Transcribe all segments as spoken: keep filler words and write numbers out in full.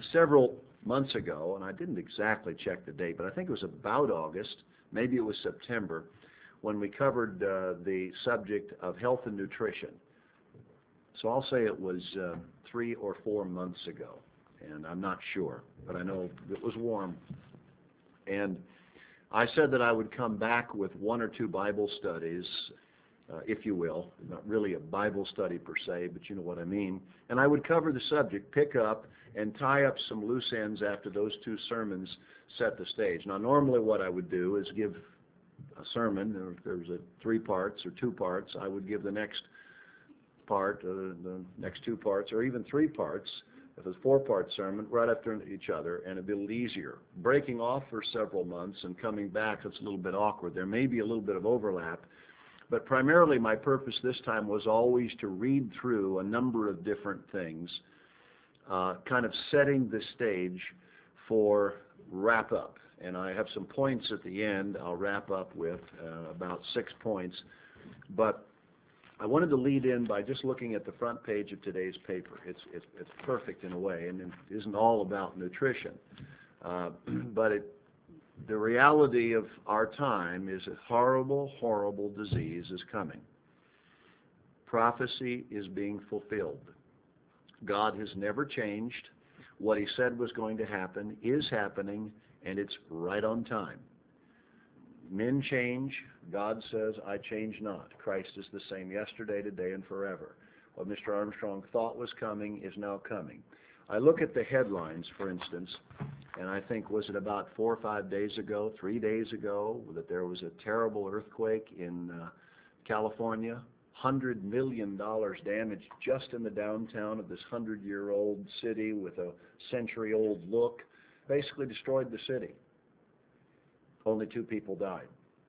several months ago, and I didn't exactly check the date, but I think it was about August, maybe it was September, when we covered uh, the subject of health and nutrition. So I'll say it was uh, three or four months ago, and I'm not sure, but I know it was warm. And I said that I would come back with one or two Bible studies, uh, if you will, not really a Bible study per se, but you know what I mean. And I would cover the subject, pick up, and tie up some loose ends after those two sermons set the stage. Now, normally what I would do is give a sermon, or if there's a three parts or two parts, I would give the next part, uh, the next two parts, or even three parts, if it's a four-part sermon, right after each other, and it'd be a little easier. Breaking off for several months and coming back, it's a little bit awkward. There may be a little bit of overlap, but primarily my purpose this time was always to read through a number of different things, uh, kind of setting the stage for wrap-up. And I have some points at the end I'll wrap up with, uh, about six points. But I wanted to lead in by just looking at the front page of today's paper. It's, it's, it's perfect in a way, and it isn't all about nutrition. Uh, but it, the reality of our time is a horrible, horrible disease is coming. Prophecy is being fulfilled. God has never changed. What He said was going to happen is happening, and it's right on time. Men change. God says, I change not. Christ is the same yesterday, today, and forever. What Mister Armstrong thought was coming is now coming. I look at the headlines, for instance, and I think, was it about four or five days ago, three days ago, that there was a terrible earthquake in uh, California? one hundred million dollars damaged just in the downtown of this hundred-year-old city with a century-old look. Basically destroyed the city. Only two people died.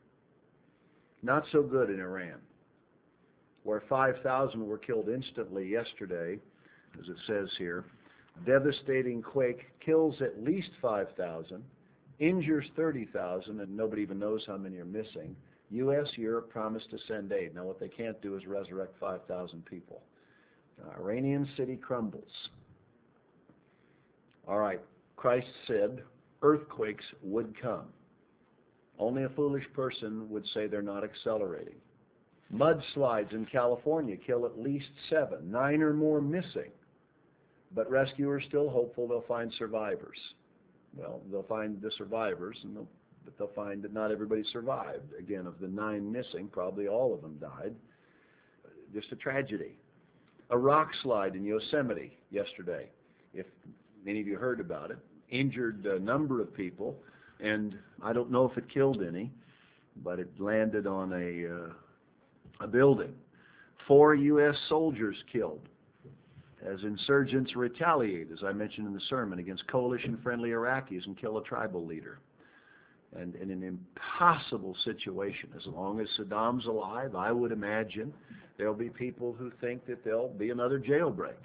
Not so good in Iran, where five thousand were killed instantly yesterday, as it says here. Devastating quake kills at least five thousand, injures thirty thousand, and nobody even knows how many are missing. U S, Europe promised to send aid. Now what they can't do is resurrect five thousand people. Uh, Iranian city crumbles. All right, Christ said earthquakes would come. Only a foolish person would say they're not accelerating. Mudslides in California kill at least seven, nine or more missing. But rescuers still hopeful they'll find survivors. Well, they'll find the survivors, and they'll, but they'll find that not everybody survived. Again, of the nine missing, probably all of them died. Just a tragedy. A rock slide in Yosemite yesterday, if many of you heard about it, injured a number of people. And I don't know if it killed any, but it landed on a, uh, a building. Four U S soldiers killed as insurgents retaliate, as I mentioned in the sermon, against coalition-friendly Iraqis and kill a tribal leader. And in an impossible situation. As long as Saddam's alive, I would imagine there'll be people who think that there'll be another jailbreak.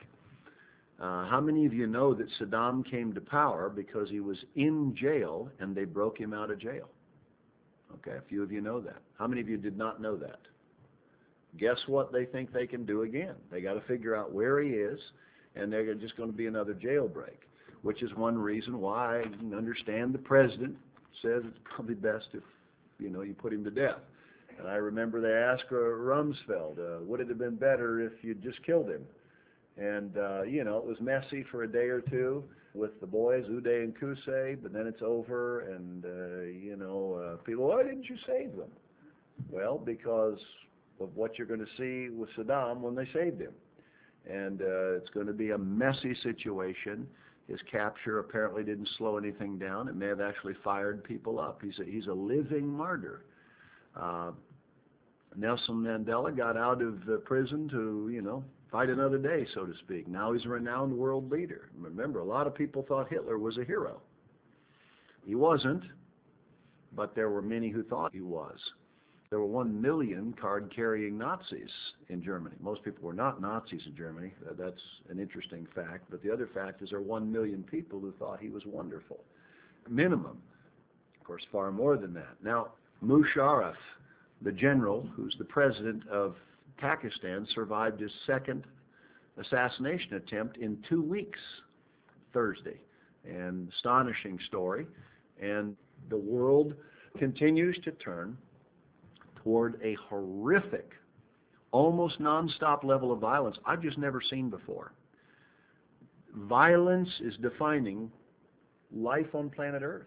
Uh, how many of you know that Saddam came to power because he was in jail and they broke him out of jail? Okay, a few of you know that. How many of you did not know that? Guess what they think they can do again? They got to figure out where he is, and they're just going to be another jailbreak, which is one reason why I can understand the president says it's probably best if, you know, you put him to death. And I remember they asked uh, Rumsfeld, uh, would it have been better if you'd just killed him? And, uh, you know, it was messy for a day or two with the boys, Uday and Qusay, but then it's over, and, uh, you know, uh, people, why didn't you save them? Well, because of what you're going to see with Saddam when they saved him. And uh, it's going to be a messy situation. His capture apparently didn't slow anything down. It may have actually fired people up. He's a, he's a living martyr. Uh, Nelson Mandela got out of uh, prison to, you know, fight another day, so to speak. Now he's a renowned world leader. Remember, a lot of people thought Hitler was a hero. He wasn't, but there were many who thought he was. There were one million card-carrying Nazis in Germany. Most people were not Nazis in Germany. Uh, that's an interesting fact. But the other fact is there were one million people who thought he was wonderful. Minimum. Of course, far more than that. Now, Musharraf, the general who's the president of Pakistan, survived his second assassination attempt in two weeks, Thursday. and astonishing story. And the world continues to turn toward a horrific, almost nonstop level of violence I've just never seen before. Violence is defining life on planet Earth.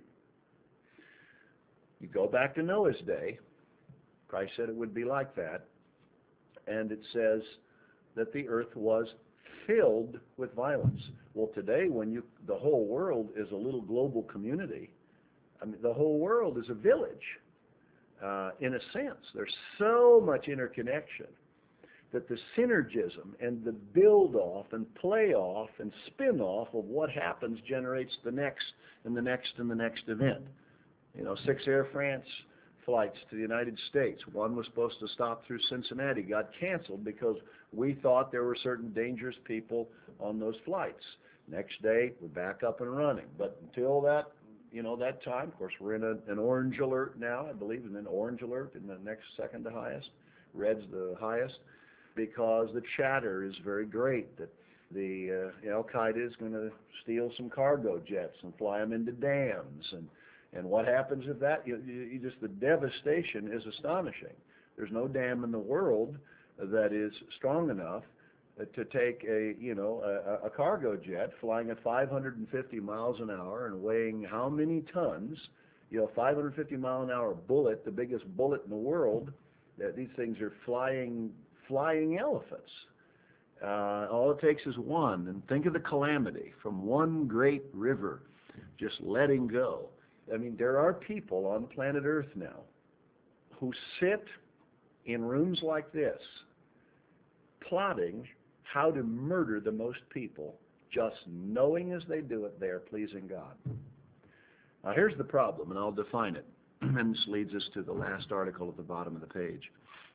You go back to Noah's day, Christ said it would be like that, and it says that the earth was filled with violence. Well, today, when you the whole world is a little global community, I mean, the whole world is a village, uh, in a sense. There's so much interconnection that the synergism and the build-off and play-off and spin-off of what happens generates the next and the next and the next event. You know, six Air France flights to the United States. One was supposed to stop through Cincinnati, got canceled because we thought there were certain dangerous people on those flights. Next day, we're back up and running. But until that, you know, that time, of course, we're in a, an orange alert now, I believe, and then orange alert in the next second to highest. Red's the highest, because the chatter is very great that the uh, Al-Qaeda is going to steal some cargo jets and fly them into dams. And, and what happens if that? You, you, you just the devastation is astonishing. There's no dam in the world that is strong enough to take a, you know, a, a cargo jet flying at five hundred fifty miles an hour and weighing how many tons? You know, five hundred fifty mile an hour bullet, the biggest bullet in the world. That these things are flying, flying elephants. Uh, all it takes is one, and think of the calamity from one great river just letting go. I mean, there are people on planet Earth now who sit in rooms like this plotting how to murder the most people, just knowing as they do it they are pleasing God. Now here's the problem, and I'll define it. And this leads us to the last article at the bottom of the page.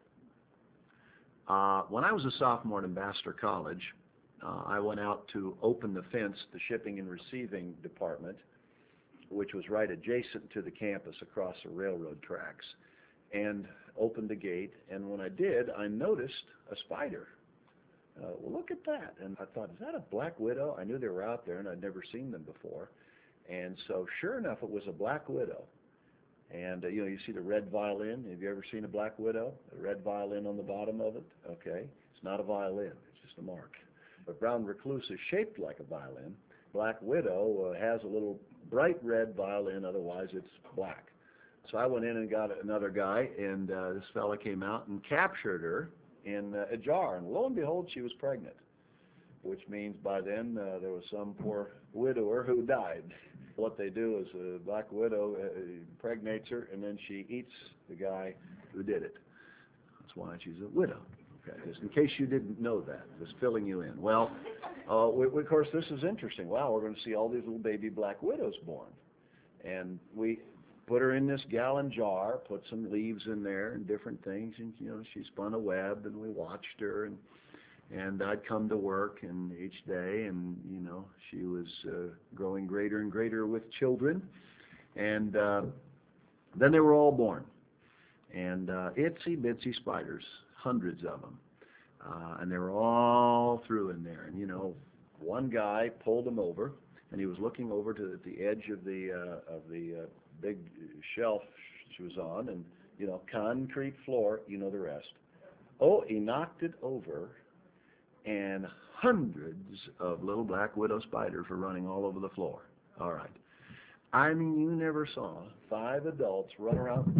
Uh, when I was a sophomore at Ambassador College, uh, I went out to open the fence, the shipping and receiving department, which was right adjacent to the campus across the railroad tracks, and opened the gate. And when I did, I noticed a spider. Uh, well, look at that. And I thought, is that a black widow? I knew they were out there, and I'd never seen them before. And so, sure enough, it was a black widow. And, uh, you know, you see the red violin. Have you ever seen a black widow? A red violin on the bottom of it? Okay. It's not a violin. It's just a mark. A brown recluse is shaped like a violin. Black widow uh, has a little bright red violin. Otherwise, it's black. So I went in and got another guy, and uh, this fella came out and captured her in uh, a jar. And lo and behold, she was pregnant, which means by then uh, there was some poor widower who died. What they do is a black widow uh, impregnates her, and then she eats the guy who did it. That's why she's a widow. Okay, just in case you didn't know that, just filling you in. Well, uh, we, we, of course, this is interesting. Wow, we're going to see all these little baby black widows born. And we put her in this gallon jar, put some leaves in there and different things, and, you know, she spun a web, and we watched her, and And I'd come to work and each day, and, you know, she was uh, growing greater and greater with children. And uh, then they were all born. And uh, itsy-bitsy spiders, hundreds of them. Uh, and they were all through in there. And, you know, one guy pulled them over, and he was looking over to the edge of the, uh, of the uh, big shelf she was on, and, you know, concrete floor, you know the rest. Oh, he knocked it over, and hundreds of little black widow spiders were running all over the floor. All right. I mean, you never saw five adults run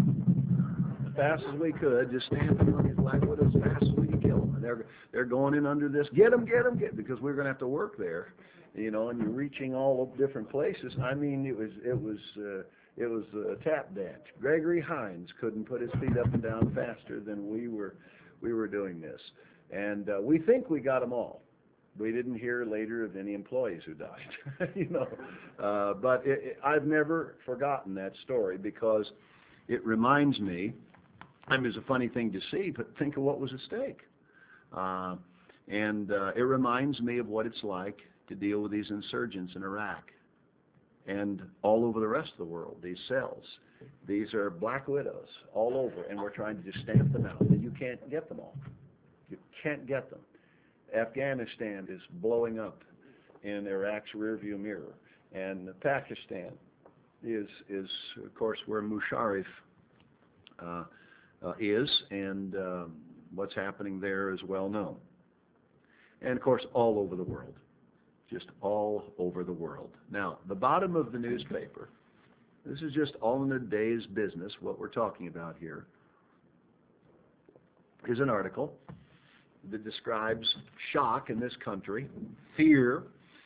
around as fast as we could, just stamping on these black widows as fast as we could kill them. And they're, they're going in under this, get them, get them, get them, because we're going to have to work there, you know, and you're reaching all of different places. I mean, it was, it was, uh, it was a tap dance. Gregory Hines couldn't put his feet up and down faster than we were, we were doing this. And uh, we think we got them all. We didn't hear later of any employees who died, you know. Uh, but it, it, I've never forgotten that story because it reminds me, I mean, it's a funny thing to see, but think of what was at stake. Uh, and uh, it reminds me of what it's like to deal with these insurgents in Iraq and all over the rest of the world, these cells. These are black widows all over, and we're trying to just stamp them out. And you can't get them all. You can't get them. Afghanistan is blowing up in Iraq's rearview mirror. And Pakistan is, is of course, where Musharraf uh, uh, is, and uh, what's happening there is well known. And, of course, all over the world, just all over the world. Now, the bottom of the newspaper, this is just all in a day's business, what we're talking about here, is an article that describes shock in this country, fear,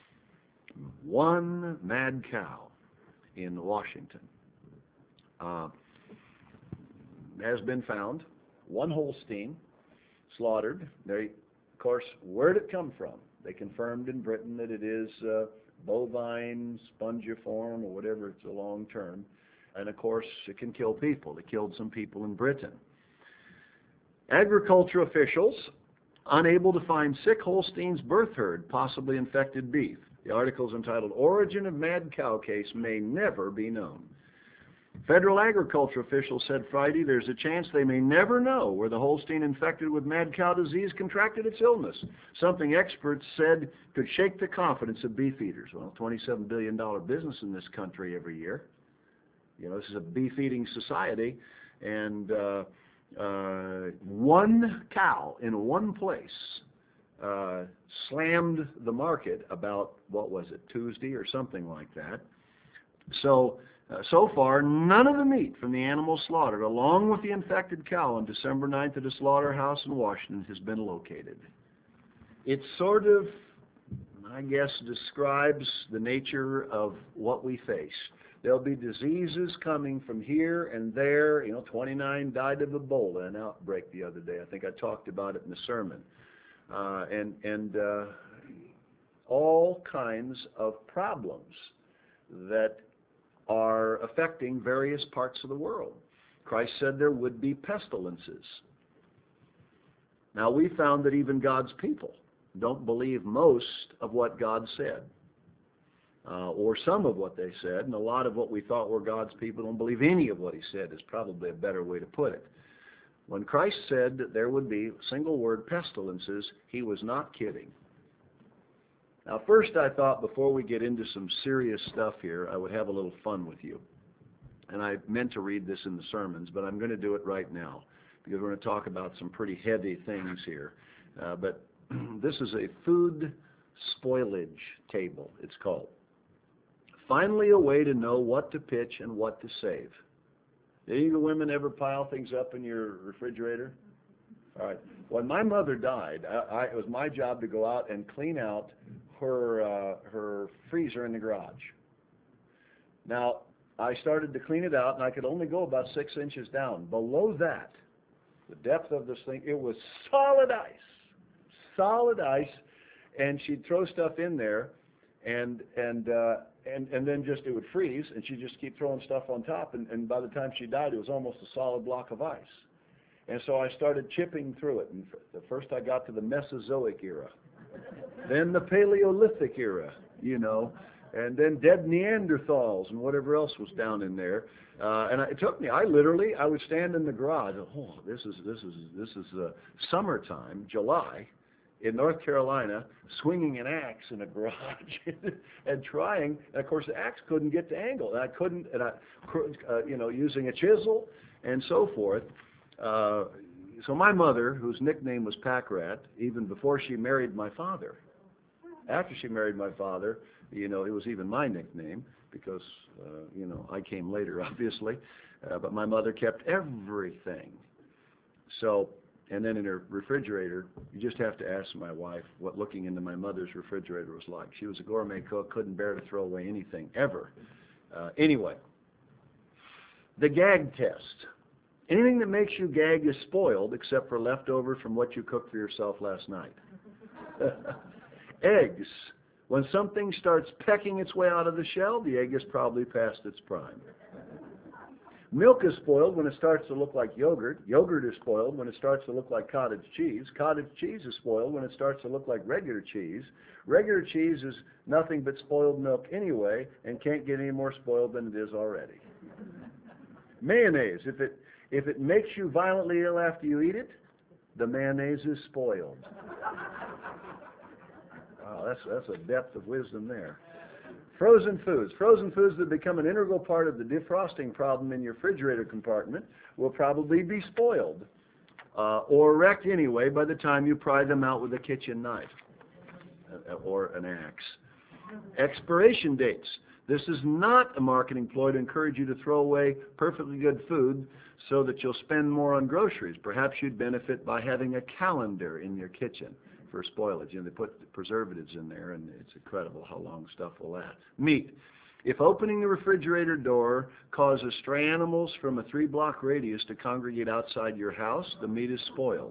one mad cow in Washington uh, has been found, one Holstein slaughtered. They, of course, where did it come from? They confirmed in Britain that it is uh, bovine spongiform or whatever, it's a long term. And of course, it can kill people. It killed some people in Britain. Agriculture officials unable to find sick Holstein's birth herd, possibly infected beef. The article is entitled, Origin of Mad Cow Case May Never Be Known. Federal agriculture officials said Friday there's a chance they may never know where the Holstein infected with mad cow disease contracted its illness, something experts said could shake the confidence of beef eaters. Well, twenty-seven billion dollars business in this country every year. You know, this is a beef-eating society, and uh, uh, one cow in one place uh, slammed the market about, what was it, Tuesday or something like that. So, uh, so far, none of the meat from the animal slaughtered, along with the infected cow on December ninth at a slaughterhouse in Washington, has been located. It sort of, I guess, describes the nature of what we face. There'll be diseases coming from here and there. You know, twenty-nine died of Ebola, an outbreak the other day. I think I talked about it in the sermon. Uh, and and uh, all kinds of problems that are affecting various parts of the world. Christ said there would be pestilences. Now, we found that even God's people don't believe most of what God said, uh, or some of what they said, and a lot of what we thought were God's people don't believe any of what he said is probably a better way to put it. When Christ said that there would be, single word, pestilences, he was not kidding. Now, first I thought before we get into some serious stuff here, I would have a little fun with you. And I meant to read this in the sermons, but I'm going to do it right now because we're going to talk about some pretty heavy things here. Uh, but this is a food spoilage table, it's called. Finally, a way to know what to pitch and what to save. Did any of the women ever pile things up in your refrigerator? All right. When my mother died, I, I, it was my job to go out and clean out her uh, her freezer in the garage. Now, I started to clean it out, and I could only go about six inches down. Below that, the depth of this thing, it was solid ice, solid ice, and she'd throw stuff in there, and and uh, and and then just it would freeze, and she'd just keep throwing stuff on top, and, and by the time she died, it was almost a solid block of ice. And so I started chipping through it, and f- first I got to the Mesozoic era, then the Paleolithic era, you know, and then dead Neanderthals and whatever else was down in there. Uh, and it took me, I literally, I would stand in the garage, oh, this is, this is, this is uh, summertime, July, in North Carolina, swinging an axe in a garage and trying, and of course the axe couldn't get to angle, and I couldn't, and I, uh, you know, using a chisel and so forth. Uh, so my mother, whose nickname was Pack Rat, even before she married my father, after she married my father, you know, it was even my nickname because, uh, you know, I came later, obviously, uh, but my mother kept everything. So, and then in her refrigerator, you just have to ask my wife what looking into my mother's refrigerator was like. She was a gourmet cook, couldn't bear to throw away anything, ever. Uh, anyway, the gag test. Anything that makes you gag is spoiled except for leftover from what you cooked for yourself last night. Eggs. When something starts pecking its way out of the shell, the egg is probably past its prime. Milk is spoiled when it starts to look like yogurt. Yogurt is spoiled when it starts to look like cottage cheese. Cottage cheese is spoiled when it starts to look like regular cheese. Regular cheese is nothing but spoiled milk anyway and can't get any more spoiled than it is already. Mayonnaise. If it If it makes you violently ill after you eat it, the mayonnaise is spoiled. Wow, that's, that's a depth of wisdom there. Frozen foods. Frozen foods that become an integral part of the defrosting problem in your refrigerator compartment will probably be spoiled uh, or wrecked anyway by the time you pry them out with a kitchen knife uh, or an axe. Expiration dates. This is not a marketing ploy to encourage you to throw away perfectly good food so that you'll spend more on groceries. Perhaps you'd benefit by having a calendar in your kitchen for spoilage. You know, they put preservatives in there, and it's incredible how long stuff will last. Meat. If opening the refrigerator door causes stray animals from a three-block radius to congregate outside your house, the meat is spoiled.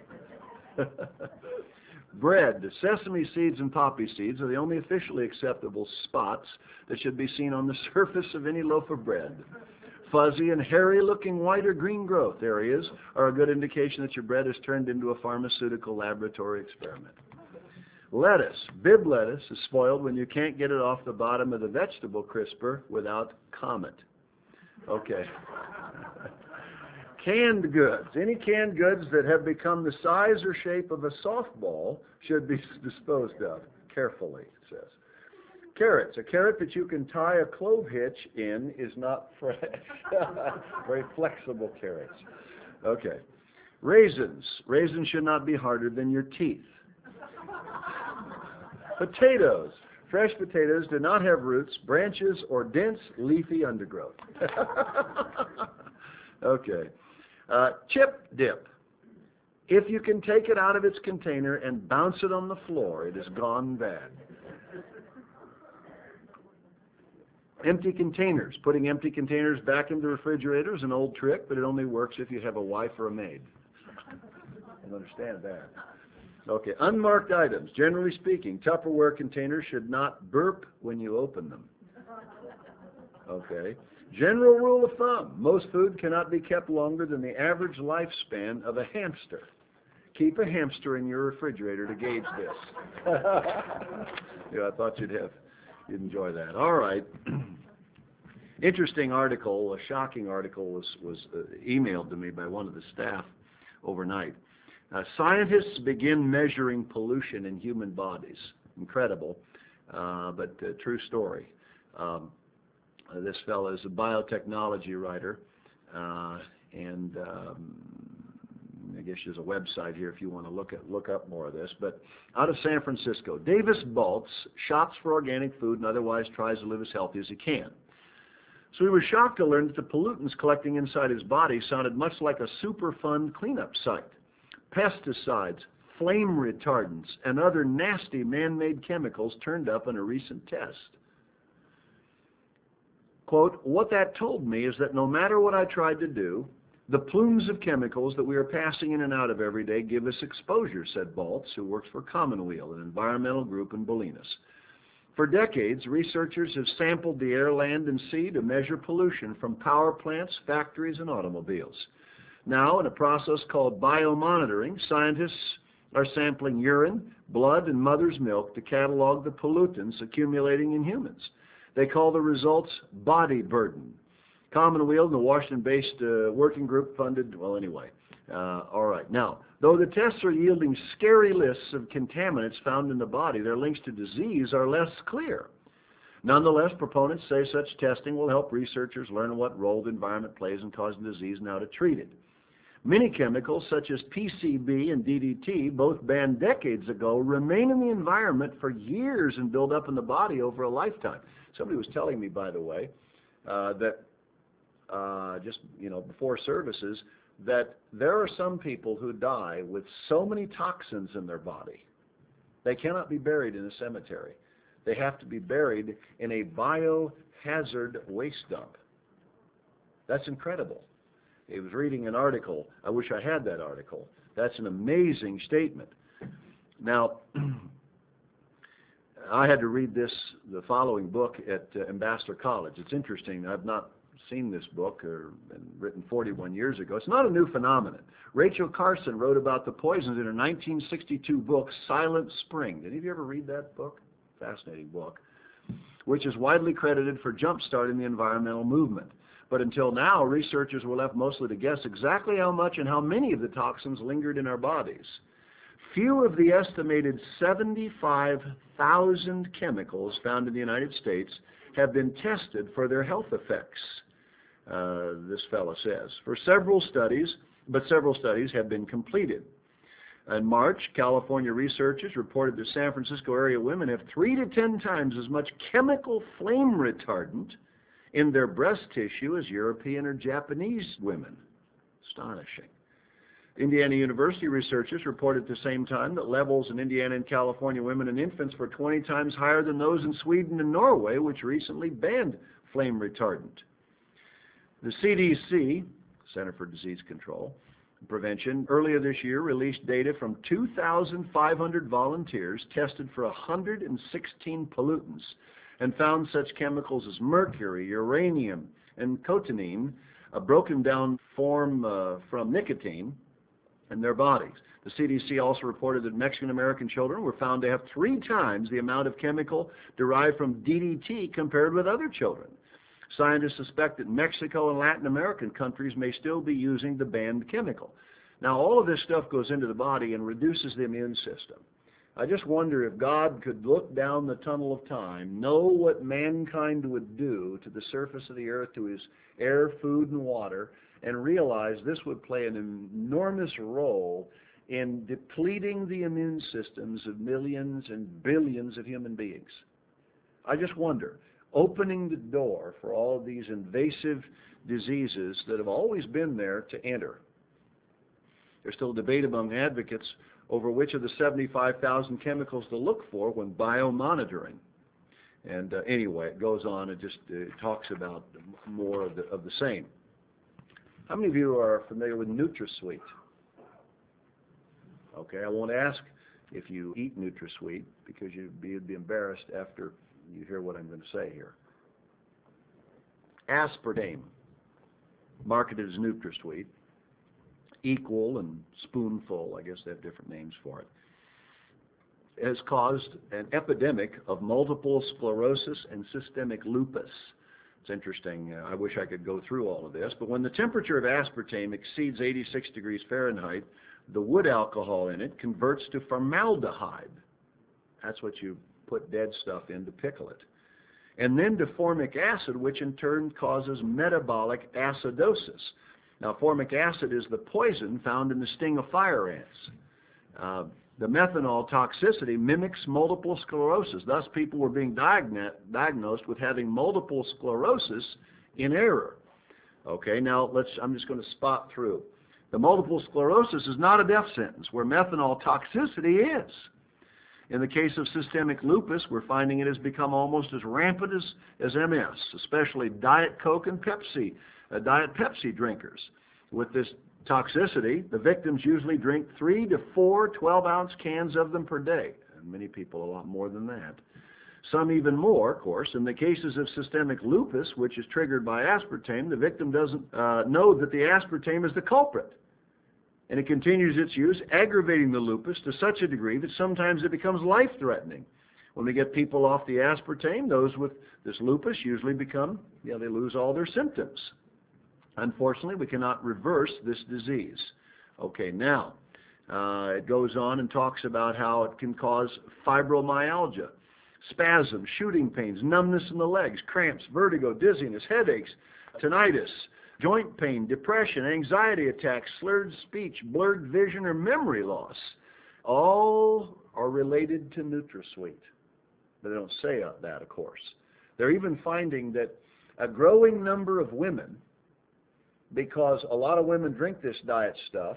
Bread. Sesame seeds and poppy seeds are the only officially acceptable spots that should be seen on the surface of any loaf of bread. Fuzzy and hairy-looking white or green growth areas are a good indication that your bread has turned into a pharmaceutical laboratory experiment. Lettuce. Bib lettuce is spoiled when you can't get it off the bottom of the vegetable crisper without Comet. Okay. Canned goods. Any canned goods that have become the size or shape of a softball should be disposed of carefully, it says. Carrots. A carrot that you can tie a clove hitch in is not fresh. Very flexible carrots. Okay. Raisins. Raisins should not be harder than your teeth. Potatoes. Fresh potatoes do not have roots, branches, or dense, leafy undergrowth. Okay. Uh, chip dip. If you can take it out of its container and bounce it on the floor, it has gone bad. Empty containers. Putting empty containers back into the refrigerator is an old trick, but it only works if you have a wife or a maid. I don't understand that. Okay. Unmarked items. Generally speaking, Tupperware containers should not burp when you open them. Okay. General rule of thumb. Most food cannot be kept longer than the average lifespan of a hamster. Keep a hamster in your refrigerator to gauge this. Yeah, I thought you'd have, you'd enjoy that. All right. Interesting article, a shocking article was, was uh, emailed to me by one of the staff overnight. Uh, scientists begin measuring pollution in human bodies. Incredible, uh, but uh, true story. Um, uh, this fellow is a biotechnology writer, uh, and um, I guess there's a website here if you want to look at look up more of this. But out of San Francisco, Davis Baltz shops for organic food and otherwise tries to live as healthy as he can. So he was shocked to learn that the pollutants collecting inside his body sounded much like a Superfund cleanup site. Pesticides, flame retardants, and other nasty man-made chemicals turned up in a recent test. Quote, what that told me is that no matter what I tried to do, the plumes of chemicals that we are passing in and out of every day give us exposure, said Baltz, who works for Commonweal, an environmental group in Bolinas. For decades, researchers have sampled the air, land, and sea to measure pollution from power plants, factories, and automobiles. Now, in a process called biomonitoring, scientists are sampling urine, blood, and mother's milk to catalog the pollutants accumulating in humans. They call the results body burden. Commonweal and the Washington-based uh, working group funded, well, anyway. Uh, all right. Now, though the tests are yielding scary lists of contaminants found in the body, their links to disease are less clear. Nonetheless, proponents say such testing will help researchers learn what role the environment plays in causing disease and how to treat it. Many chemicals, such as P C B and D D T, both banned decades ago, remain in the environment for years and build up in the body over a lifetime. Somebody was telling me, by the way, uh, that uh, just, you know, before services, that there are some people who die with so many toxins in their body, they cannot be buried in a cemetery. They have to be buried in a biohazard waste dump. That's incredible. I was reading an article. I wish I had that article. That's an amazing statement. Now, I had to read this, the following book at uh, Ambassador College. It's interesting. I've not seen this book, or been written forty-one years ago. It's not a new phenomenon. Rachel Carson wrote about the poisons in her nineteen sixty-two book, Silent Spring. Did any of you ever read that book? Fascinating book, which is widely credited for jump-starting the environmental movement. But until now, researchers were left mostly to guess exactly how much and how many of the toxins lingered in our bodies. Few of the estimated seventy-five thousand chemicals found in the United States have been tested for their health effects, uh, this fellow says. For several studies, but several studies have been completed. In March, California researchers reported that San Francisco area women have three to ten times as much chemical flame retardant in their breast tissue as European or Japanese women. Astonishing. Indiana University researchers reported at the same time that levels in Indiana and California women and infants were twenty times higher than those in Sweden and Norway, which recently banned flame retardant. The C D C, Center for Disease Control and Prevention, earlier this year released data from two thousand five hundred volunteers tested for one hundred sixteen pollutants and found such chemicals as mercury, uranium, and cotinine, a broken down form uh, from nicotine, in their bodies. The C D C also reported that Mexican-American children were found to have three times the amount of chemical derived from D D T compared with other children. Scientists suspect that Mexico and Latin American countries may still be using the banned chemical. Now, all of this stuff goes into the body and reduces the immune system. I just wonder if God could look down the tunnel of time, know what mankind would do to the surface of the earth, to his air, food, and water, and realize this would play an enormous role in depleting the immune systems of millions and billions of human beings. I just wonder, opening the door for all of these invasive diseases that have always been there to enter. There's still debate among advocates over which of the seventy-five thousand chemicals to look for when biomonitoring. And uh, anyway, it goes on and just uh, talks about more of the, of the same. How many of you are familiar with NutraSweet? Okay, I won't ask if you eat NutraSweet because you'd be, you'd be embarrassed after you hear what I'm going to say here. Aspartame, marketed as NutraSweet, Equal and Spoonful, I guess they have different names for it, has caused an epidemic of multiple sclerosis and systemic lupus. It's interesting. Uh, I wish I could go through all of this, but when the temperature of aspartame exceeds eighty-six degrees Fahrenheit, the wood alcohol in it converts to formaldehyde. That's what you put dead stuff in to pickle it. And then to formic acid, which in turn causes metabolic acidosis. Now, formic acid is the poison found in the sting of fire ants. Uh, the methanol toxicity mimics multiple sclerosis. Thus, people were being diagn- diagnosed with having multiple sclerosis in error. Okay, now let's. I'm just going to spot through. The multiple sclerosis is not a death sentence, where methanol toxicity is. In the case of systemic lupus, we're finding it has become almost as rampant as, as M S, especially Diet Coke and Pepsi, uh, Diet Pepsi drinkers. With this toxicity, the victims usually drink three to four twelve-ounce cans of them per day, and many people a lot more than that. Some even more, of course. In the cases of systemic lupus, which is triggered by aspartame, the victim doesn't uh, know that the aspartame is the culprit. And it continues its use, aggravating the lupus to such a degree that sometimes it becomes life-threatening. When we get people off the aspartame, those with this lupus usually become, you know, they lose all their symptoms. Unfortunately, we cannot reverse this disease. Okay, now, uh, it goes on and talks about how it can cause fibromyalgia, spasms, shooting pains, numbness in the legs, cramps, vertigo, dizziness, headaches, tinnitus, joint pain, depression, anxiety attacks, slurred speech, blurred vision, or memory loss. All are related to NutraSweet. But they don't say that, of course. They're even finding that a growing number of women, because a lot of women drink this diet stuff,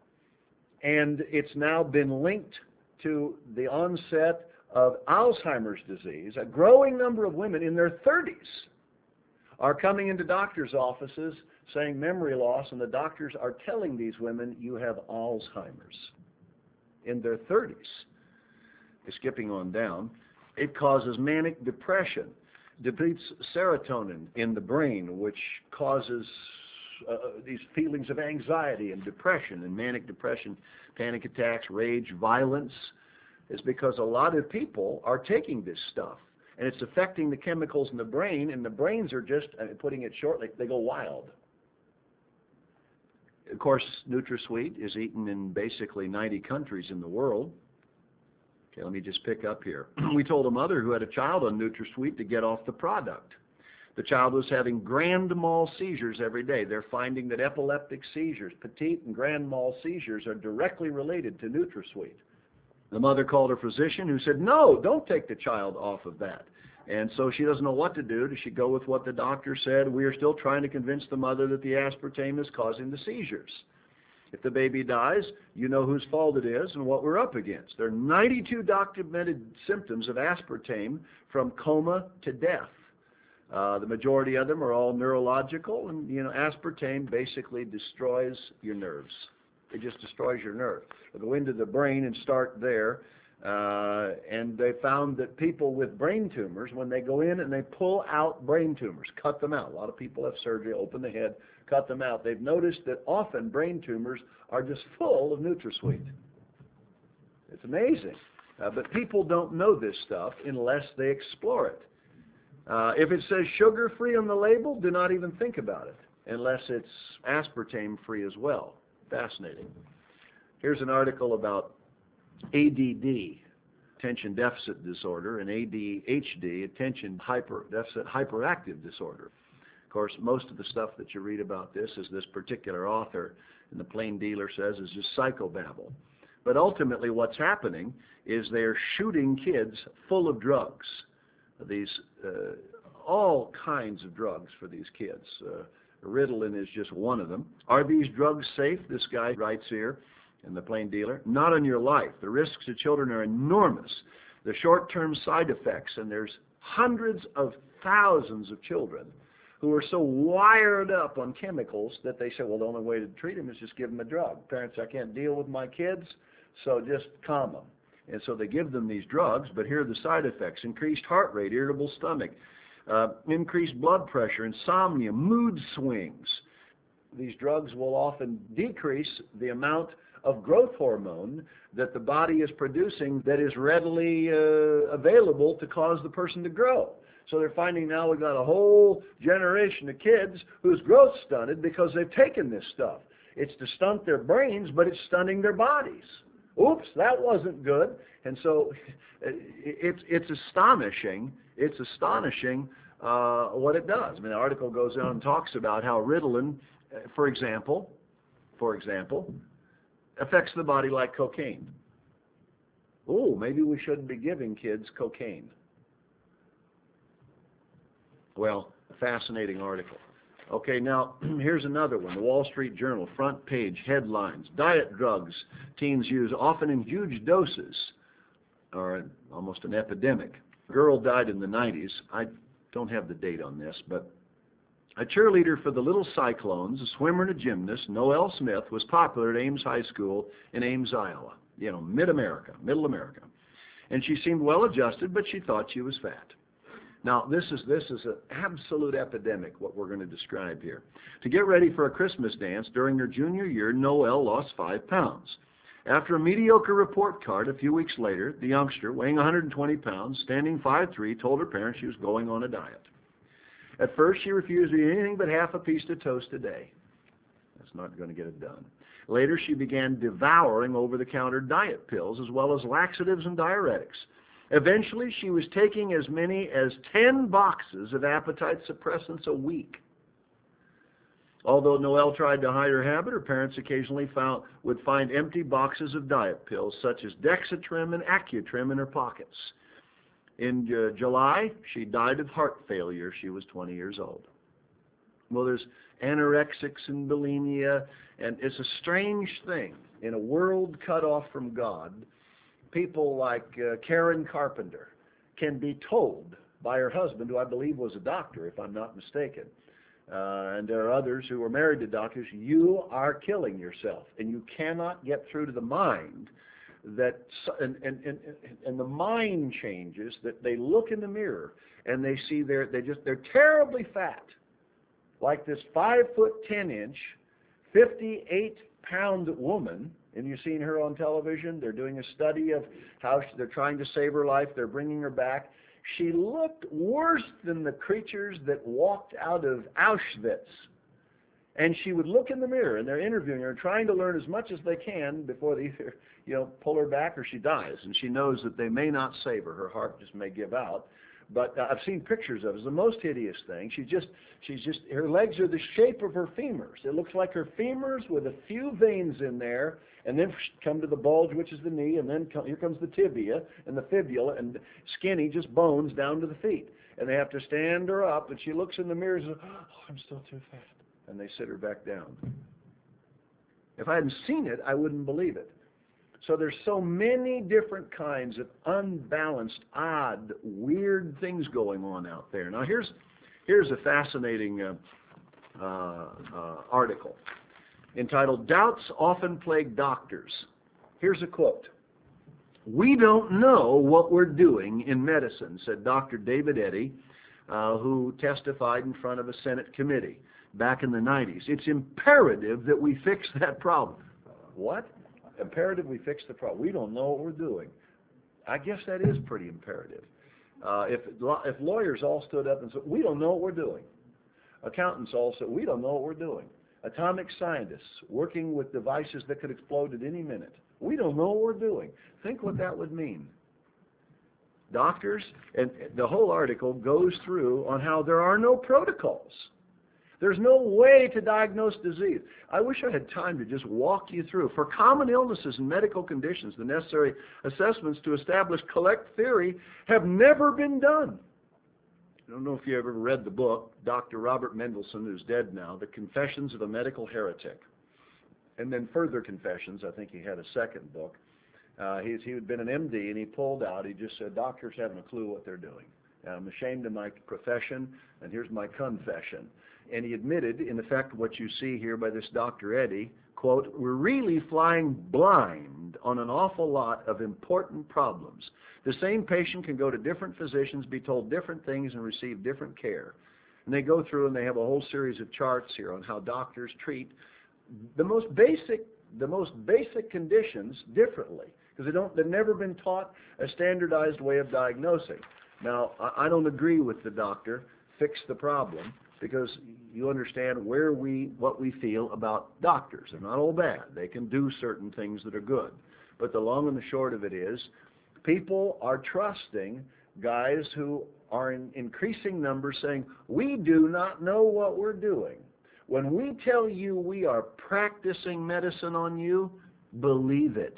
and it's now been linked to the onset of Alzheimer's disease, a growing number of women in their thirties are coming into doctors' offices saying memory loss, and the doctors are telling these women, you have Alzheimer's. In their thirties. Skipping on down, it causes manic depression, depletes serotonin in the brain, which causes uh, these feelings of anxiety and depression, and manic depression, panic attacks, rage, violence, is because a lot of people are taking this stuff. And it's affecting the chemicals in the brain, and the brains are just, uh, putting it shortly, they go wild. Of course, NutraSweet is eaten in basically ninety countries in the world. Okay, let me just pick up here. We told a mother who had a child on NutraSweet to get off the product. The child was having grand mal seizures every day. They're finding that epileptic seizures, petite and grand mal seizures, are directly related to NutraSweet. The mother called her physician, who said, no, don't take the child off of that. And so she doesn't know what to do. Does she go with what the doctor said? We are still trying to convince the mother that the aspartame is causing the seizures. If the baby dies, you know whose fault it is and what we're up against. There are ninety-two documented symptoms of aspartame, from coma to death. Uh, the majority of them are all neurological, and you know, aspartame basically destroys your nerves. It just destroys your nerve. It'll go into the brain and start there. Uh, and they found that people with brain tumors, when they go in and they pull out brain tumors, cut them out. A lot of people have surgery, open the head, cut them out. They've noticed that often brain tumors are just full of NutraSweet. It's amazing. Uh, but people don't know this stuff unless they explore it. Uh, if it says sugar-free on the label, do not even think about it, unless it's aspartame-free as well. Fascinating. Here's an article about A D D, attention deficit disorder, and A D H D, attention hyper deficit hyperactive disorder. Of course, most of the stuff that you read about this, is this particular author, and the plain dealer says, is just psychobabble. But ultimately what's happening is they're shooting kids full of drugs. These, uh, all kinds of drugs for these kids. Uh, Ritalin is just one of them. Are these drugs safe? This guy writes here in the plain dealer. Not on your life. The risks to children are enormous. The short-term side effects, and there's hundreds of thousands of children who are so wired up on chemicals that they say, well, the only way to treat them is just give them a drug. Parents, I can't deal with my kids, so just calm them. And so they give them these drugs, but here are the side effects: increased heart rate, irritable stomach, uh, increased blood pressure, insomnia, mood swings. These drugs will often decrease the amount of growth hormone that the body is producing that is readily uh, available to cause the person to grow. So they're finding now we've got a whole generation of kids whose growth's stunted because they've taken this stuff. It's to stunt their brains, but it's stunting their bodies. Oops, that wasn't good. And so it's it's astonishing. It's astonishing uh, what it does. I mean, the article goes on and talks about how Ritalin, for example, for example, affects the body like cocaine. Oh, maybe we shouldn't be giving kids cocaine. Well, a fascinating article. Okay, now here's another one. The Wall Street Journal, front page, headlines. Diet drugs teens use, often in huge doses, are almost an epidemic. A girl died in the nineties. I don't have the date on this, but a cheerleader for the Little Cyclones, a swimmer and a gymnast, Noelle Smith, was popular at Ames High School in Ames, Iowa. You know, mid-America, middle America. And she seemed well-adjusted, but she thought she was fat. Now, this is this is an absolute epidemic, what we're going to describe here. To get ready for a Christmas dance during her junior year, Noelle lost five pounds. After a mediocre report card a few weeks later, the youngster, weighing one hundred twenty pounds, standing five three, told her parents she was going on a diet. At first, she refused to eat anything but half a piece of toast a day. That's not going to get it done. Later, she began devouring over-the-counter diet pills, as well as laxatives and diuretics. Eventually, she was taking as many as ten boxes of appetite suppressants a week. Although Noelle tried to hide her habit, her parents occasionally found, would find empty boxes of diet pills, such as Dexatrim and Accutrim, in her pockets. In uh, July, she died of heart failure. She was twenty years old. Well, there's anorexics and bulimia, and it's a strange thing. In a world cut off from God, people like uh, Karen Carpenter can be told by her husband, who I believe was a doctor, if I'm not mistaken, uh, and there are others who are married to doctors, you are killing yourself, and you cannot get through to the mind that, and, and, and, and the mind changes, that they look in the mirror and they see they're, they just, they're terribly fat, like this five foot ten inch, fifty-eight pound woman. And you've seen her on television. They're doing a study of how she, they're trying to save her life. They're bringing her back. She looked worse than the creatures that walked out of Auschwitz. And she would look in the mirror, and they're interviewing her, trying to learn as much as they can before they either, you know, pull her back or she dies. And she knows that they may not save her. Her heart just may give out. But uh, I've seen pictures of it. It's the most hideous thing. She just, she's just, her legs are the shape of her femurs. It looks like her femurs with a few veins in there, and then come to the bulge, which is the knee, and then come, here comes the tibia and the fibula, and skinny, just bones down to the feet. And they have to stand her up, and she looks in the mirror and says, oh, I'm still too fat. And they sit her back down. If I hadn't seen it, I wouldn't believe it. So there's so many different kinds of unbalanced, odd, weird things going on out there. Now here's here's a fascinating uh, uh, uh, article entitled "Doubts Often Plague Doctors." Here's a quote. "We don't know what we're doing in medicine," said Doctor David Eddy, uh, who testified in front of a Senate committee back in the nineties. "It's imperative that we fix that problem." What? Imperative we fix the problem. We don't know what we're doing. I guess that is pretty imperative. Uh, if if lawyers all stood up and said, we don't know what we're doing. Accountants all said, we don't know what we're doing. Atomic scientists working with devices that could explode at any minute. We don't know what we're doing. Think what that would mean. Doctors, and the whole article goes through on how there are no protocols. There's no way to diagnose disease. I wish I had time to just walk you through. For common illnesses and medical conditions, the necessary assessments to establish correct theory have never been done. I don't know if you ever read the book, Doctor Robert Mendelsohn, who's dead now, The Confessions of a Medical Heretic. And then Further Confessions. I think he had a second book. Uh, he's, he had been an M D, and he pulled out. He just said, doctors haven't a clue what they're doing. I'm ashamed of my profession, and here's my confession. And he admitted, in effect, what you see here by this Doctor Eddy, quote, "We're really flying blind on an awful lot of important problems. The same patient can go to different physicians, be told different things, and receive different care." And they go through and they have a whole series of charts here on how doctors treat the most basic, the most basic conditions differently, because they don't, they've never been taught a standardized way of diagnosing. Now, I don't agree with the doctor, fix the problem, because you understand where we, what we feel about doctors. They're not all bad. They can do certain things that are good. But the long and the short of it is, people are trusting guys who are in increasing numbers saying, we do not know what we're doing. When we tell you we are practicing medicine on you, believe it.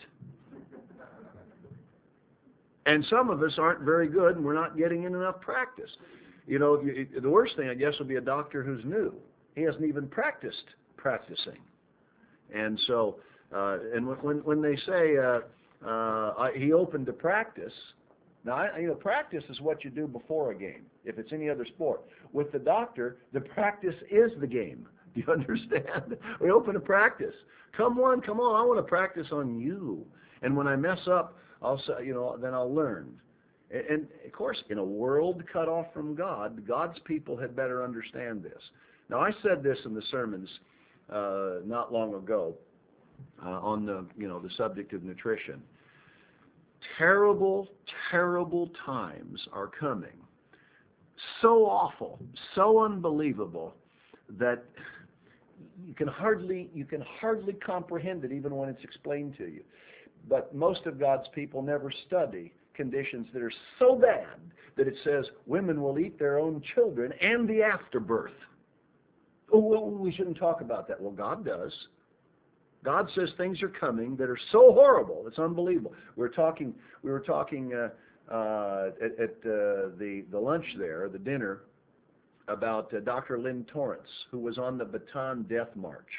And some of us aren't very good, and we're not getting in enough practice. You know, the worst thing, I guess, would be a doctor who's new. He hasn't even practiced practicing. And so, uh, and when when they say uh, uh, I, he opened to practice, now, I, you know, practice is what you do before a game, if it's any other sport. With the doctor, the practice is the game. Do you understand? We open to practice. Come on, come on, I want to practice on you. And when I mess up, I'll say, you know, then I'll learn. And, and of course, in a world cut off from God, God's people had better understand this. Now, I said this in the sermons uh, not long ago uh, on the, you know, the subject of nutrition. Terrible, terrible times are coming. So awful, so unbelievable that you can hardly you can hardly comprehend it even when it's explained to you. But most of God's people never study conditions that are so bad that it says women will eat their own children and the afterbirth. Oh, well, we shouldn't talk about that. Well, God does. God says things are coming that are so horrible, it's unbelievable. We were talking, we were talking uh, uh, at, at uh, the, the lunch there, the dinner, about uh, Doctor Lynn Torrance, who was on the Bataan Death March.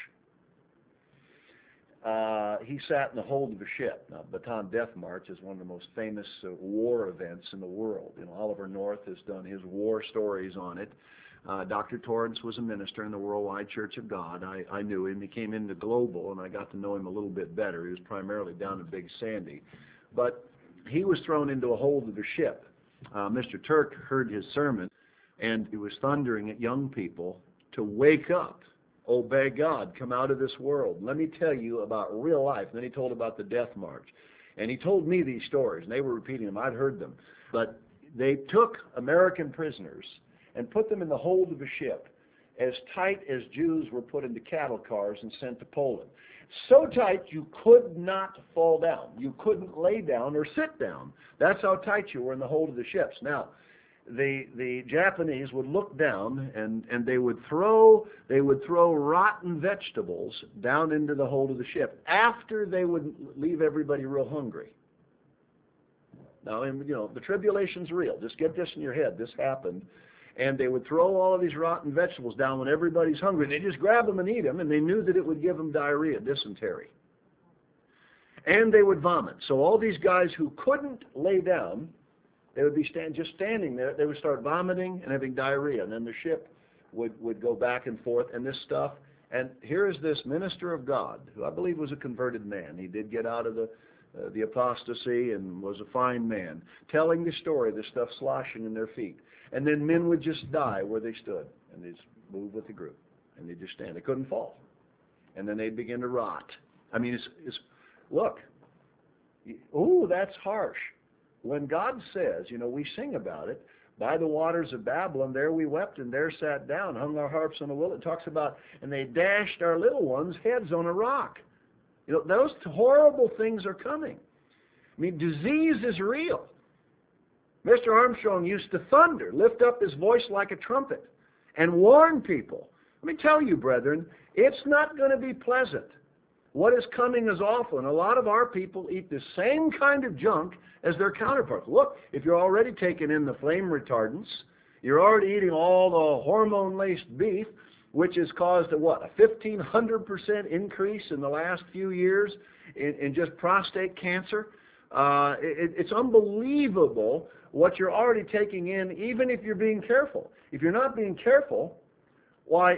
Uh, he sat in the hold of a ship. Now, Bataan Death March is one of the most famous uh, war events in the world. You know, Oliver North has done his war stories on it. Uh, Doctor Torrance was a minister in the Worldwide Church of God. I, I knew him. He came into Global, and I got to know him a little bit better. He was primarily down in Big Sandy. But he was thrown into a hold of the ship. Uh, Mister Turk heard his sermon, and he was thundering at young people to wake up, obey God, come out of this world. Let me tell you about real life. And then he told about the Death March. And he told me these stories, and they were repeating them. I'd heard them. But they took American prisoners and put them in the hold of a ship as tight as Jews were put into cattle cars and sent to Poland. So tight you could not fall down. You couldn't lay down or sit down. That's how tight you were in the hold of the ships. Now, the the Japanese would look down and, and they would throw they would throw rotten vegetables down into the hold of the ship after they would leave everybody real hungry. Now, and, you know, the tribulation's real. Just get this in your head. This happened. And they would throw all of these rotten vegetables down when everybody's hungry. And they just grab them and eat them, and they knew that it would give them diarrhea, dysentery. And they would vomit. So all these guys who couldn't lay down, they would be stand, just standing there. They would start vomiting and having diarrhea. And then the ship would, would go back and forth and this stuff. And here is this minister of God, who I believe was a converted man. He did get out of the Uh, the apostasy and was a fine man, telling the story, this stuff sloshing in their feet. And then men would just die where they stood, and they'd just move with the group, and they'd just stand. They couldn't fall. And then they'd begin to rot. I mean, it's, it's look, ooh, that's harsh. When God says, you know, we sing about it, by the waters of Babylon, there we wept and there sat down, hung our harps on a willow. It talks about, and they dashed our little ones' heads on a rock. You know, those horrible things are coming. I mean, disease is real. Mister Armstrong used to thunder, lift up his voice like a trumpet, and warn people. Let me tell you, brethren, it's not going to be pleasant. What is coming is awful, and a lot of our people eat the same kind of junk as their counterparts. Look, if you're already taking in the flame retardants, you're already eating all the hormone-laced beef, which has caused a what, a fifteen hundred percent increase in the last few years in, in just prostate cancer. Uh, it, it's unbelievable what you're already taking in, even if you're being careful. If you're not being careful, why,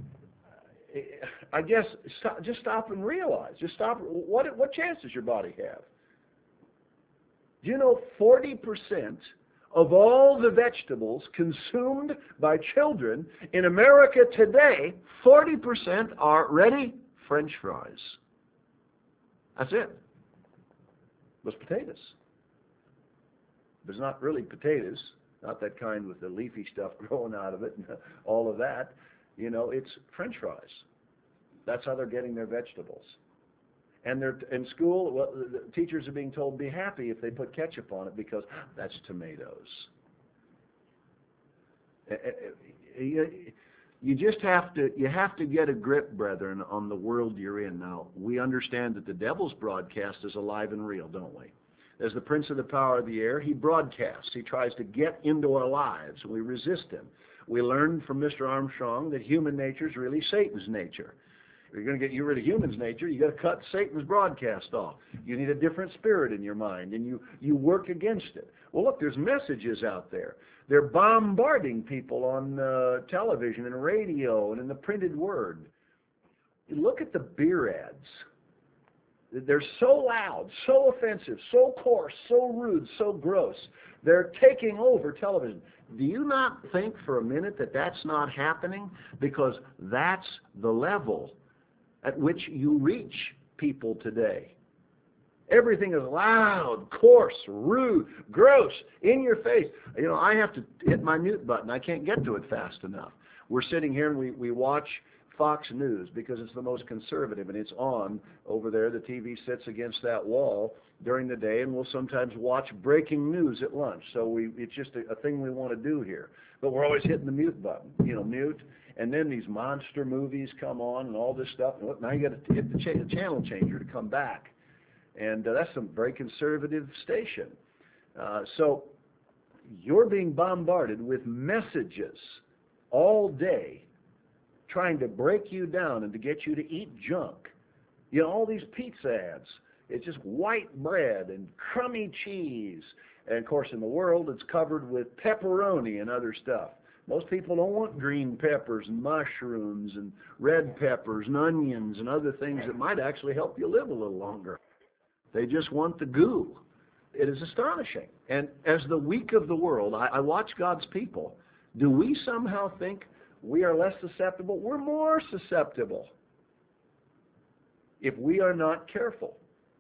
I guess stop, just stop and realize. Just stop. What, what chance does your body have? Do you know forty percent of all the vegetables consumed by children in America today, forty percent are, ready, French fries. That's it. Those potatoes. There's not really potatoes, not that kind with the leafy stuff growing out of it and all of that. You know, it's French fries. That's how they're getting their vegetables. And they're in school, well, the teachers are being told, be happy if they put ketchup on it because that's tomatoes. You just have to, you have to get a grip, brethren, on the world you're in. Now, we understand that the devil's broadcast is alive and real, don't we? As the prince of the power of the air, he broadcasts. He tries to get into our lives. We resist him. We learned from Mister Armstrong that human nature is really Satan's nature. If you're going to get rid of human's nature, you got to cut Satan's broadcast off. You need a different spirit in your mind, and you, you work against it. Well, look, there's messages out there. They're bombarding people on uh, television and radio and in the printed word. Look at the beer ads. They're so loud, so offensive, so coarse, so rude, so gross. They're taking over television. Do you not think for a minute that that's not happening? Because that's the level at which you reach people today. Everything is loud, coarse, rude, gross, in your face. You know, I have to hit my mute button. I can't get to it fast enough. We're sitting here and we, we watch Fox News because it's the most conservative, and it's on over there. The T V sits against that wall during the day, and we'll sometimes watch breaking news at lunch. So we, it's just a, a thing we want to do here. But we're always hitting the mute button, you know, mute. And then these monster movies come on and all this stuff. And look, now you got to hit the, cha- the channel changer to come back. And uh, that's some very conservative station. Uh, so you're being bombarded with messages all day trying to break you down and to get you to eat junk. You know, all these pizza ads. It's just white bread and crummy cheese. And, of course, in the world, it's covered with pepperoni and other stuff. Most people don't want green peppers and mushrooms and red peppers and onions and other things that might actually help you live a little longer. They just want the goo. It is astonishing. And as the weak of the world, I, I watch God's people. Do we somehow think we are less susceptible? We're more susceptible if we are not careful.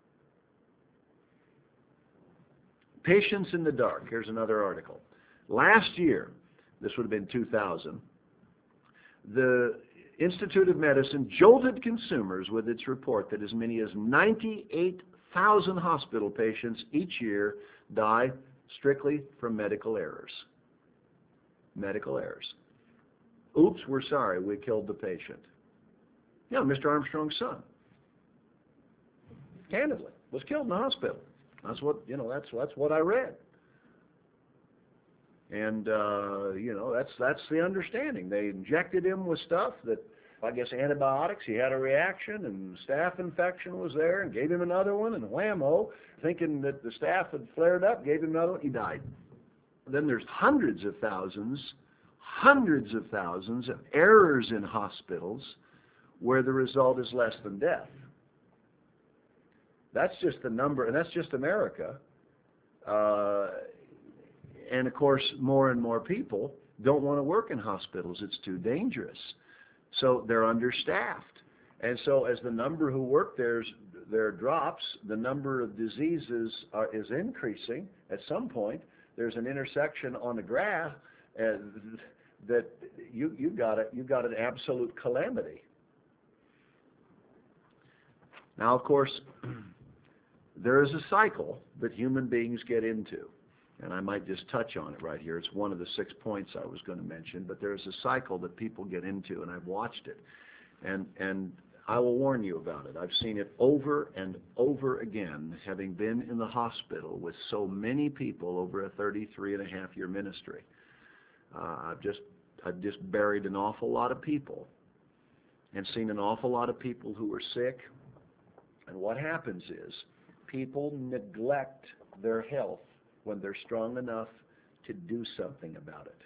Patience in the dark. Here's another article. Last year, this would have been two thousand, The Institute of Medicine jolted consumers with its report that as many as ninety-eight thousand hospital patients each year die strictly from medical errors. Medical errors. Oops, we're sorry, we killed the patient. Yeah, Mister Armstrong's son, candidly, was killed in the hospital. That's what, you know, that's, that's what I read. And, uh, you know, that's, that's the understanding. They injected him with stuff that, I guess, antibiotics. He had a reaction, and staph infection was there, and gave him another one, and whammo, thinking that the staph had flared up, gave him another one, he died. Then there's hundreds of thousands, hundreds of thousands of errors in hospitals where the result is less than death. That's just the number, and that's just America. Uh, and of course, more and more people don't want to work in hospitals. It's too dangerous. So they're understaffed. And so as the number who work there, there drops, the number of diseases are, is increasing. At some point, there's an intersection on the graph uh, that you, you've got, a, you've got an absolute calamity. Now, of course, there is a cycle that human beings get into. And I might just touch on it right here. It's one of the six points I was going to mention. But there's a cycle that people get into, and I've watched it. And, and I will warn you about it. I've seen it over and over again, having been in the hospital with so many people over a thirty-three and a half year ministry. Uh, I've just I've just buried an awful lot of people and seen an awful lot of people who are sick. And what happens is people neglect their health when they're strong enough to do something about it.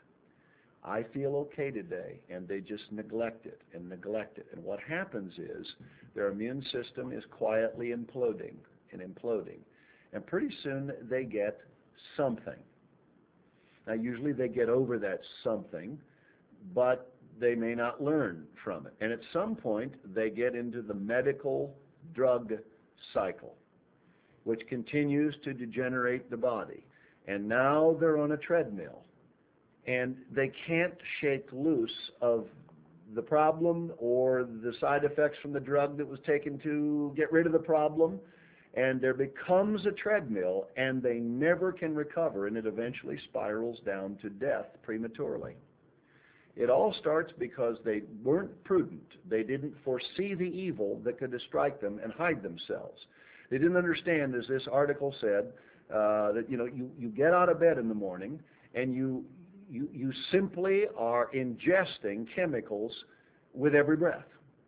I feel okay today, and they just neglect it and neglect it. And what happens is their immune system is quietly imploding and imploding. And pretty soon they get something. Now, usually they get over that something, but they may not learn from it. And at some point, they get into the medical drug cycle, which continues to degenerate the body. And now they're on a treadmill, and they can't shake loose of the problem or the side effects from the drug that was taken to get rid of the problem, and there becomes a treadmill, and they never can recover, and it eventually spirals down to death prematurely. It all starts because they weren't prudent. They didn't foresee the evil that could strike them and hide themselves. They didn't understand, as this article said, uh, that you know you, you get out of bed in the morning and you, you you simply are ingesting chemicals with every breath,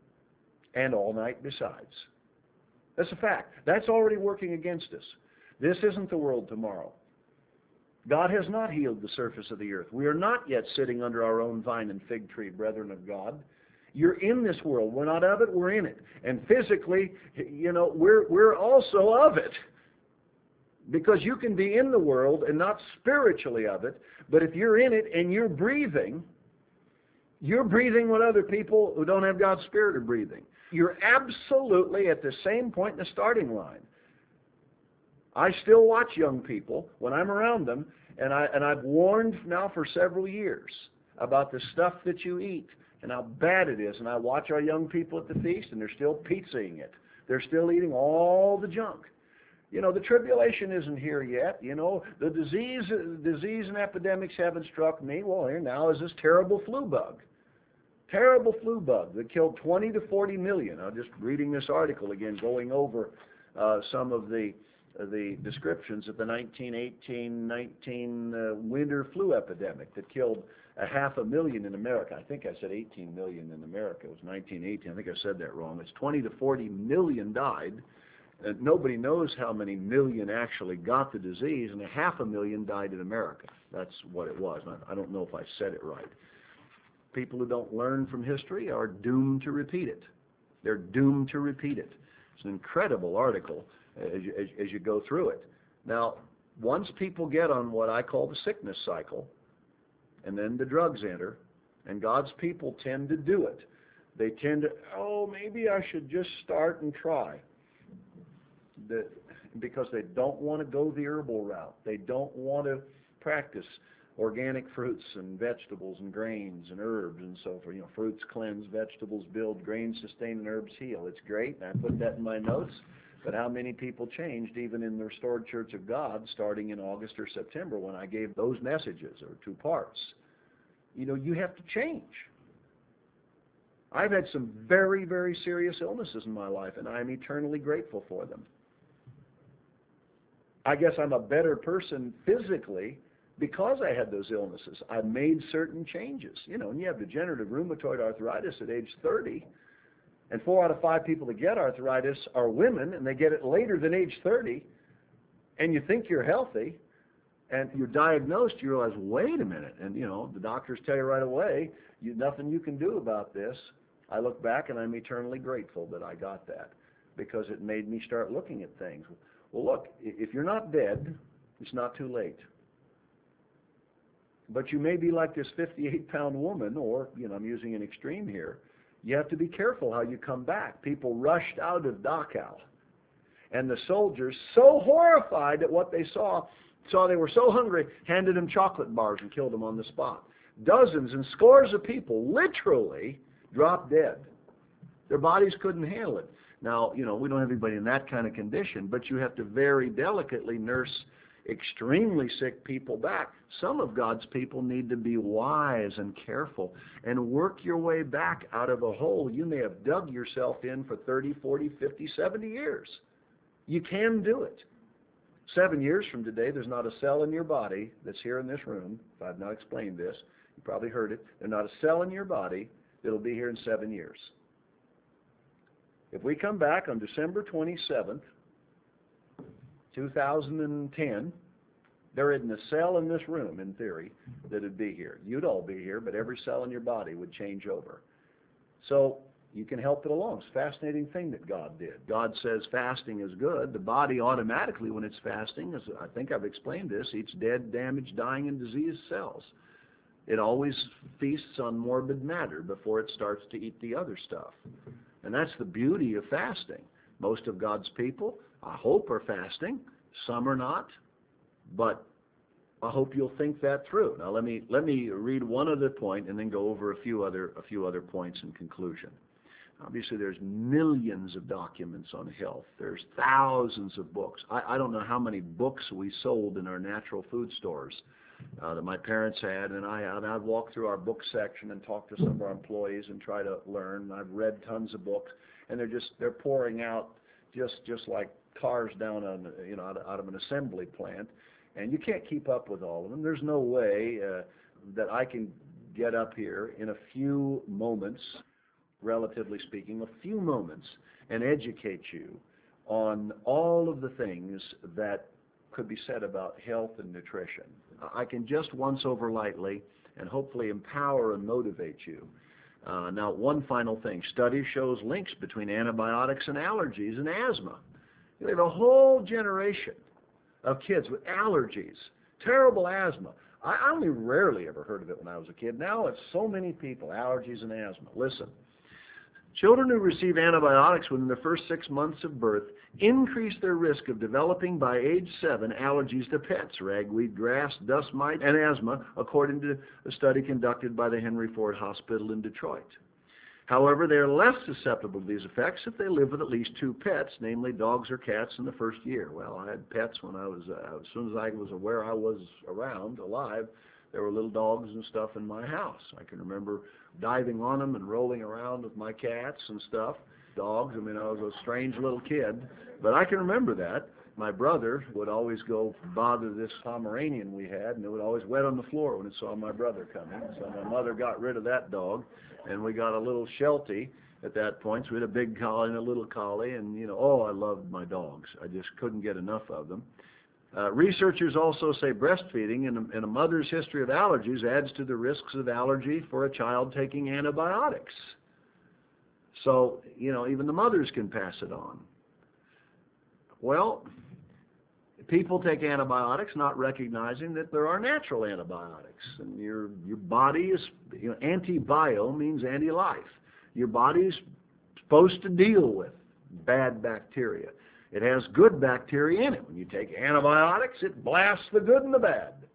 and all night besides. That's a fact. That's already working against us. This isn't the world tomorrow. God has not healed the surface of the earth. We are not yet sitting under our own vine and fig tree, brethren of God. You're in this world. We're not of it, we're in it. And physically, you know, we're we're also of it. Because you can be in the world and not spiritually of it, but if you're in it and you're breathing, you're breathing what other people who don't have God's Spirit are breathing. You're absolutely at the same point in the starting line. I still watch young people when I'm around them, and, I, and I've warned now for several years about the stuff that you eat and how bad it is. And I watch our young people at the feast, and they're still pizzaing it. They're still eating all the junk. You know, the tribulation isn't here yet. You know, the disease, disease and epidemics haven't struck me. Well, here now is this terrible flu bug. Terrible flu bug that killed twenty to forty million. I'm just reading this article again, going over uh, some of the uh, the descriptions of the nineteen eighteen nineteen uh, winter flu epidemic that killed a half a million in America. I think I said eighteen million in America. It was nineteen eighteen. I think I said that wrong. It's twenty to forty million died. Uh, nobody knows how many million actually got the disease, and a half a million died in America. That's what it was. I, I don't know if I said it right. People who don't learn from history are doomed to repeat it. They're doomed to repeat it. It's an incredible article as you, as, as you go through it. Now, once people get on what I call the sickness cycle, and then the drugs enter, and God's people tend to do it. They tend to, oh, maybe I should just start and try. The, because they don't want to go the herbal route. They don't want to practice organic fruits and vegetables and grains and herbs and so forth. You know, fruits cleanse, vegetables build, grains sustain, and herbs heal. It's great, and I put that in my notes. But how many people changed even in the Restored Church of God starting in August or September when I gave those messages, or two parts? You know, you have to change. I've had some very, very serious illnesses in my life, and I'm eternally grateful for them. I guess I'm a better person physically because I had those illnesses. I made certain changes. You know, and you have degenerative rheumatoid arthritis at age thirty, and four out of five people that get arthritis are women, and they get it later than age thirty, and you think you're healthy, and you're diagnosed, you realize, wait a minute, and, you know, the doctors tell you right away, you, nothing you can do about this. I look back, and I'm eternally grateful that I got that, because it made me start looking at things. Well, look, if you're not dead, it's not too late. But you may be like this fifty-eight pound woman, or, you know, I'm using an extreme here. You have to be careful how you come back. People rushed out of Dachau, and the soldiers, so horrified at what they saw, saw they were so hungry, handed them chocolate bars and killed them on the spot. Dozens and scores of people literally dropped dead. Their bodies couldn't handle it. Now, you know, we don't have anybody in that kind of condition, but you have to very delicately nurse extremely sick people back. Some of God's people need to be wise and careful and work your way back out of a hole you may have dug yourself in for thirty, forty, fifty, seventy years. You can do it. Seven years from today, there's not a cell in your body that's here in this room. If I've not explained this, you probably heard it. There's not a cell in your body that'll be here in seven years. If we come back on December twenty-seventh, two thousand ten, there isn't a cell in this room, in theory, that would be here. You'd all be here, but every cell in your body would change over. So you can help it along. It's a fascinating thing that God did. God says fasting is good. The body automatically, when it's fasting, as I think I've explained this, eats dead, damaged, dying, and diseased cells. It always feasts on morbid matter before it starts to eat the other stuff. And that's the beauty of fasting. Most of God's people, I hope, are fasting. Some are not. But I hope you'll think that through. Now let me let me read one other point and then go over a few other a few other points in conclusion. Obviously, there's millions of documents on health. There's thousands of books. I, I don't know how many books we sold in our natural food stores uh, that my parents had, and I and I'd walk through our book section and talk to some of our employees and try to learn. I've read tons of books, and they're just they're pouring out just just like cars down on you know out of, out of an assembly plant, and you can't keep up with all of them. There's no way uh, that I can get up here in a few moments, relatively speaking, a few moments, and educate you on all of the things that could be said about health and nutrition. I can just once over lightly and hopefully empower and motivate you. Uh, now, one final thing. Study shows links between antibiotics and allergies and asthma. We have a whole generation of kids with allergies, terrible asthma. I only rarely ever heard of it when I was a kid. Now it's so many people, allergies and asthma. Listen. Children who receive antibiotics within the first six months of birth increase their risk of developing by age seven allergies to pets, ragweed grass, dust mite, and asthma, according to a study conducted by the Henry Ford Hospital in Detroit. However, they are less susceptible to these effects if they live with at least two pets, namely dogs or cats, in the first year. Well, I had pets when I was, uh, as soon as I was aware I was around, alive, there were little dogs and stuff in my house. I can remember diving on them and rolling around with my cats and stuff. Dogs, I mean, I was a strange little kid, but I can remember that. My brother would always go bother this Pomeranian we had, and it would always wet on the floor when it saw my brother coming. So my mother got rid of that dog, and we got a little Sheltie at that point. So we had a big collie and a little collie, and, you know, oh, I loved my dogs. I just couldn't get enough of them. Uh, researchers also say breastfeeding in a, in a mother's history of allergies adds to the risks of allergy for a child taking antibiotics. So, you know, even the mothers can pass it on. Well, people take antibiotics not recognizing that there are natural antibiotics. And your, your body is, you know, anti-bio means anti-life. Your body's supposed to deal with bad bacteria. It has good bacteria in it. When you take antibiotics, it blasts the good and the bad.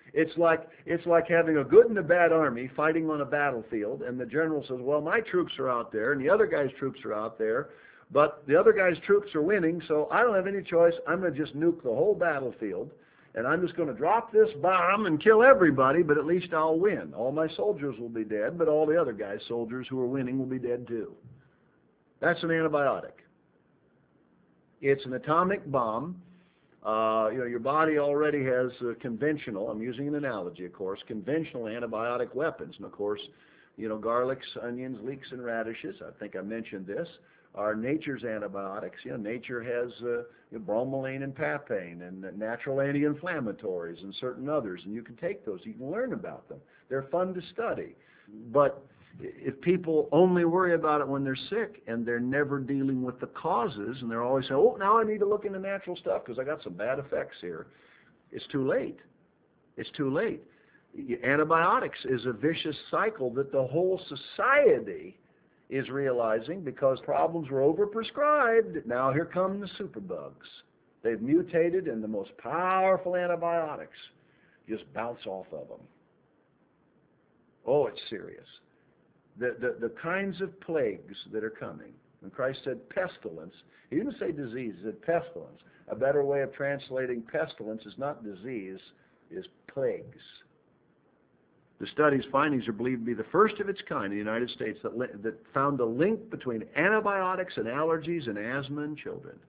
It's like it's like having a good and a bad army fighting on a battlefield, and the general says, well, my troops are out there, and the other guy's troops are out there, but the other guy's troops are winning, so I don't have any choice. I'm going to just nuke the whole battlefield, and I'm just going to drop this bomb and kill everybody, but at least I'll win. All my soldiers will be dead, but all the other guys' soldiers who are winning will be dead too. That's an antibiotic. It's an atomic bomb. Uh, you know, your body already has uh, conventional, I'm using an analogy, of course, conventional antibiotic weapons. And, of course, you know, garlics, onions, leeks, and radishes, I think I mentioned this, are nature's antibiotics. You know, nature has uh, you know, bromelain and papain and uh, natural anti-inflammatories and certain others, and you can take those. You can learn about them. They're fun to study. But if people only worry about it when they're sick and they're never dealing with the causes, and they're always saying, oh, now I need to look into natural stuff because I got some bad effects here, it's too late. It's too late. Antibiotics is a vicious cycle that the whole society is realizing because problems were overprescribed. Now here come the superbugs. They've mutated, and the most powerful antibiotics just bounce off of them. Oh, it's serious. The, the, the kinds of plagues that are coming. When Christ said pestilence, he didn't say disease, he said pestilence. A better way of translating pestilence is not disease, is plagues. The study's findings are believed to be the first of its kind in the United States that, li that found a link between antibiotics and allergies and asthma in children.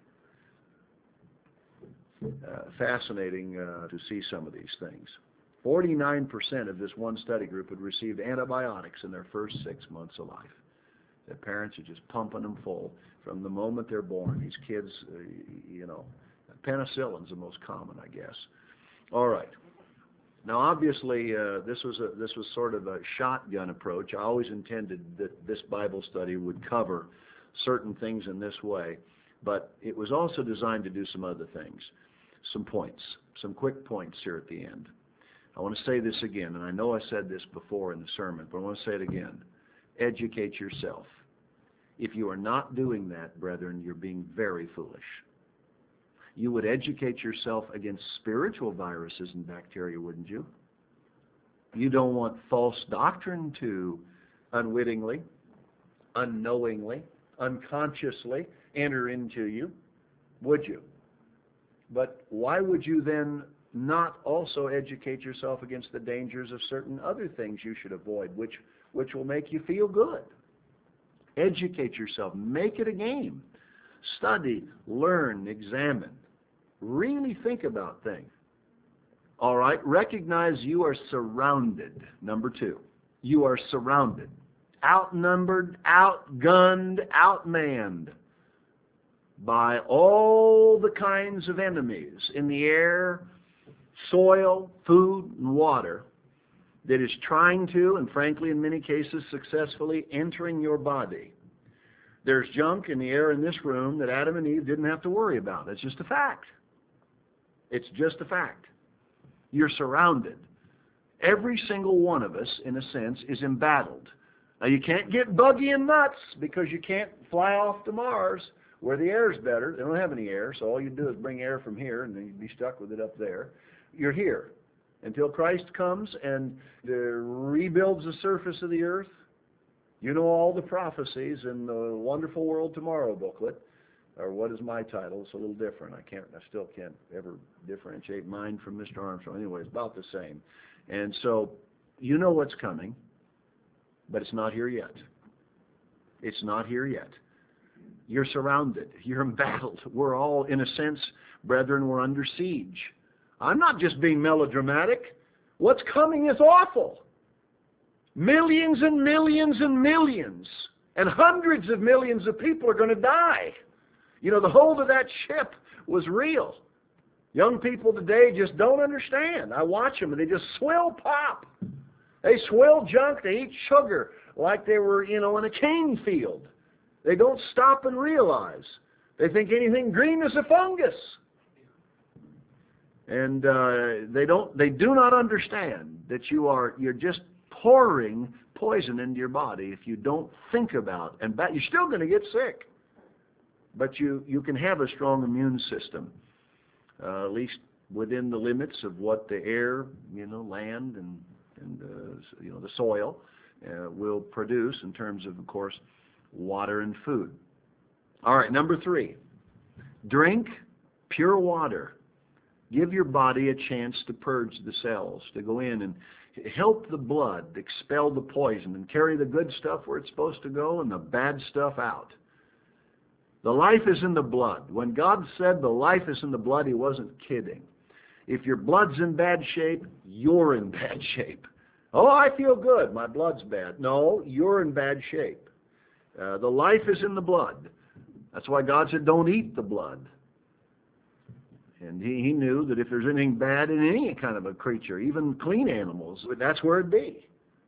Uh, fascinating uh, to see some of these things. forty-nine percent of this one study group had received antibiotics in their first six months of life. Their parents are just pumping them full from the moment they're born. These kids, uh, you know, penicillin's the most common, I guess. All right. Now, obviously, uh, this was a this was sort of a shotgun approach. I always intended that this Bible study would cover certain things in this way, but it was also designed to do some other things, some points, some quick points here at the end. I want to say this again, and I know I said this before in the sermon, but I want to say it again. Educate yourself. If you are not doing that, brethren, you're being very foolish. You would educate yourself against spiritual viruses and bacteria, wouldn't you? You don't want false doctrine to unwittingly, unknowingly, unconsciously enter into you, would you? But why would you then not also educate yourself against the dangers of certain other things you should avoid, which, which will make you feel good? Educate yourself. Make it a game. Study, learn, examine. Really think about things. All right, recognize you are surrounded. Number two, you are surrounded. Outnumbered, outgunned, outmanned by all the kinds of enemies in the air, soil, food, and water that is trying to, and frankly in many cases successfully, entering your body. There's junk in the air in this room that Adam and Eve didn't have to worry about. It's just a fact. It's just a fact. You're surrounded. Every single one of us, in a sense, is embattled. Now, you can't get buggy and nuts because you can't fly off to Mars where the air's better. They don't have any air, so all you do is bring air from here, and then you'd be stuck with it up there. You're here until Christ comes and uh, rebuilds the surface of the earth. You know all the prophecies in the Wonderful World Tomorrow booklet, or what is my title? It's a little different. I can't. I still can't ever differentiate mine from Mister Armstrong. Anyway, it's about the same. And so you know what's coming, but it's not here yet. It's not here yet. You're surrounded. You're embattled. We're all, in a sense, brethren, we're under siege. I'm not just being melodramatic. What's coming is awful. Millions and millions and millions and hundreds of millions of people are going to die. You know, the hold of that ship was real. Young people today just don't understand. I watch them and they just swill pop. They swill junk. They eat sugar like they were, you know, in a cane field. They don't stop and realize. They think anything green is a fungus. And uh, they don't. They do not understand that you are. You're just pouring poison into your body if you don't think about. And ba- you're still going to get sick, but you you can have a strong immune system. Uh, at least within the limits of what the air, you know, land and, and uh, you know, the soil uh, will produce in terms of, of course, water and food. All right, number three, drink pure water. Give your body a chance to purge the cells, to go in and help the blood expel the poison and carry the good stuff where it's supposed to go and the bad stuff out. The life is in the blood. When God said the life is in the blood, He wasn't kidding. If your blood's in bad shape, you're in bad shape. Oh, I feel good. My blood's bad. No, you're in bad shape. Uh, the life is in the blood. That's why God said, don't eat the blood. And he, he knew that if there's anything bad in any kind of a creature, even clean animals, that's where it'd be.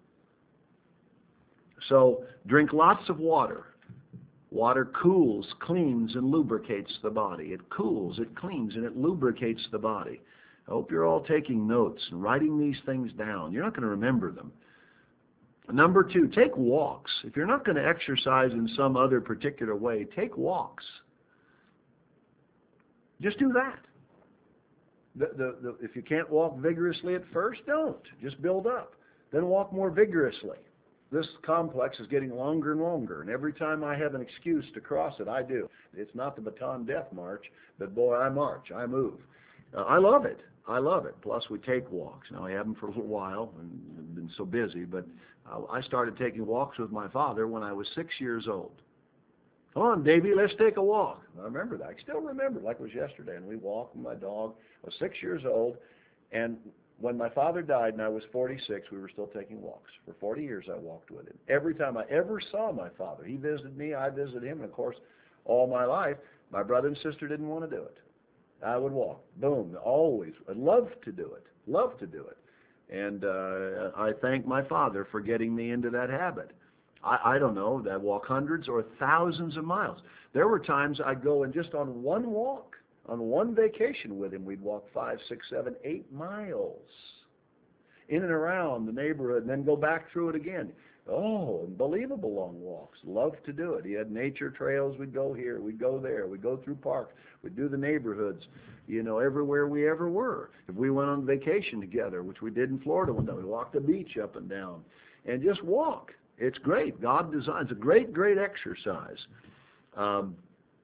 So drink lots of water. Water cools, cleans, and lubricates the body. It cools, it cleans, and it lubricates the body. I hope you're all taking notes and writing these things down. You're not going to remember them. Number two, take walks. If you're not going to exercise in some other particular way, take walks. Just do that. The, the, the, if you can't walk vigorously at first, don't. Just build up. Then walk more vigorously. This complex is getting longer and longer, and every time I have an excuse to cross it, I do. It's not the Baton Death March, but boy, I march, I move. Uh, I love it. I love it. Plus, we take walks. Now, I haven't for a little while, and I've been so busy, but uh, I started taking walks with my father when I was six years old. Come on, Davy, let's take a walk. I remember that. I still remember it like it was yesterday, and we walked with my dog. I was six years old, and when my father died and I was forty-six, we were still taking walks. For forty years, I walked with him. Every time I ever saw my father, he visited me, I visited him, and of course, all my life, my brother and sister didn't want to do it. I would walk. Boom. Always. I love to do it. Love to do it. And uh, I thank my father for getting me into that habit. I, I don't know, I'd walk hundreds or thousands of miles. There were times I'd go and just on one walk, on one vacation with him, we'd walk five, six, seven, eight miles in and around the neighborhood and then go back through it again. Oh, unbelievable long walks. Loved to do it. He had nature trails. We'd go here. We'd go there. We'd go through parks. We'd do the neighborhoods, you know, everywhere we ever were. If we went on vacation together, which we did in Florida one day, we walked the beach up and down and just walk. It's great. God designs a great, great exercise. Um,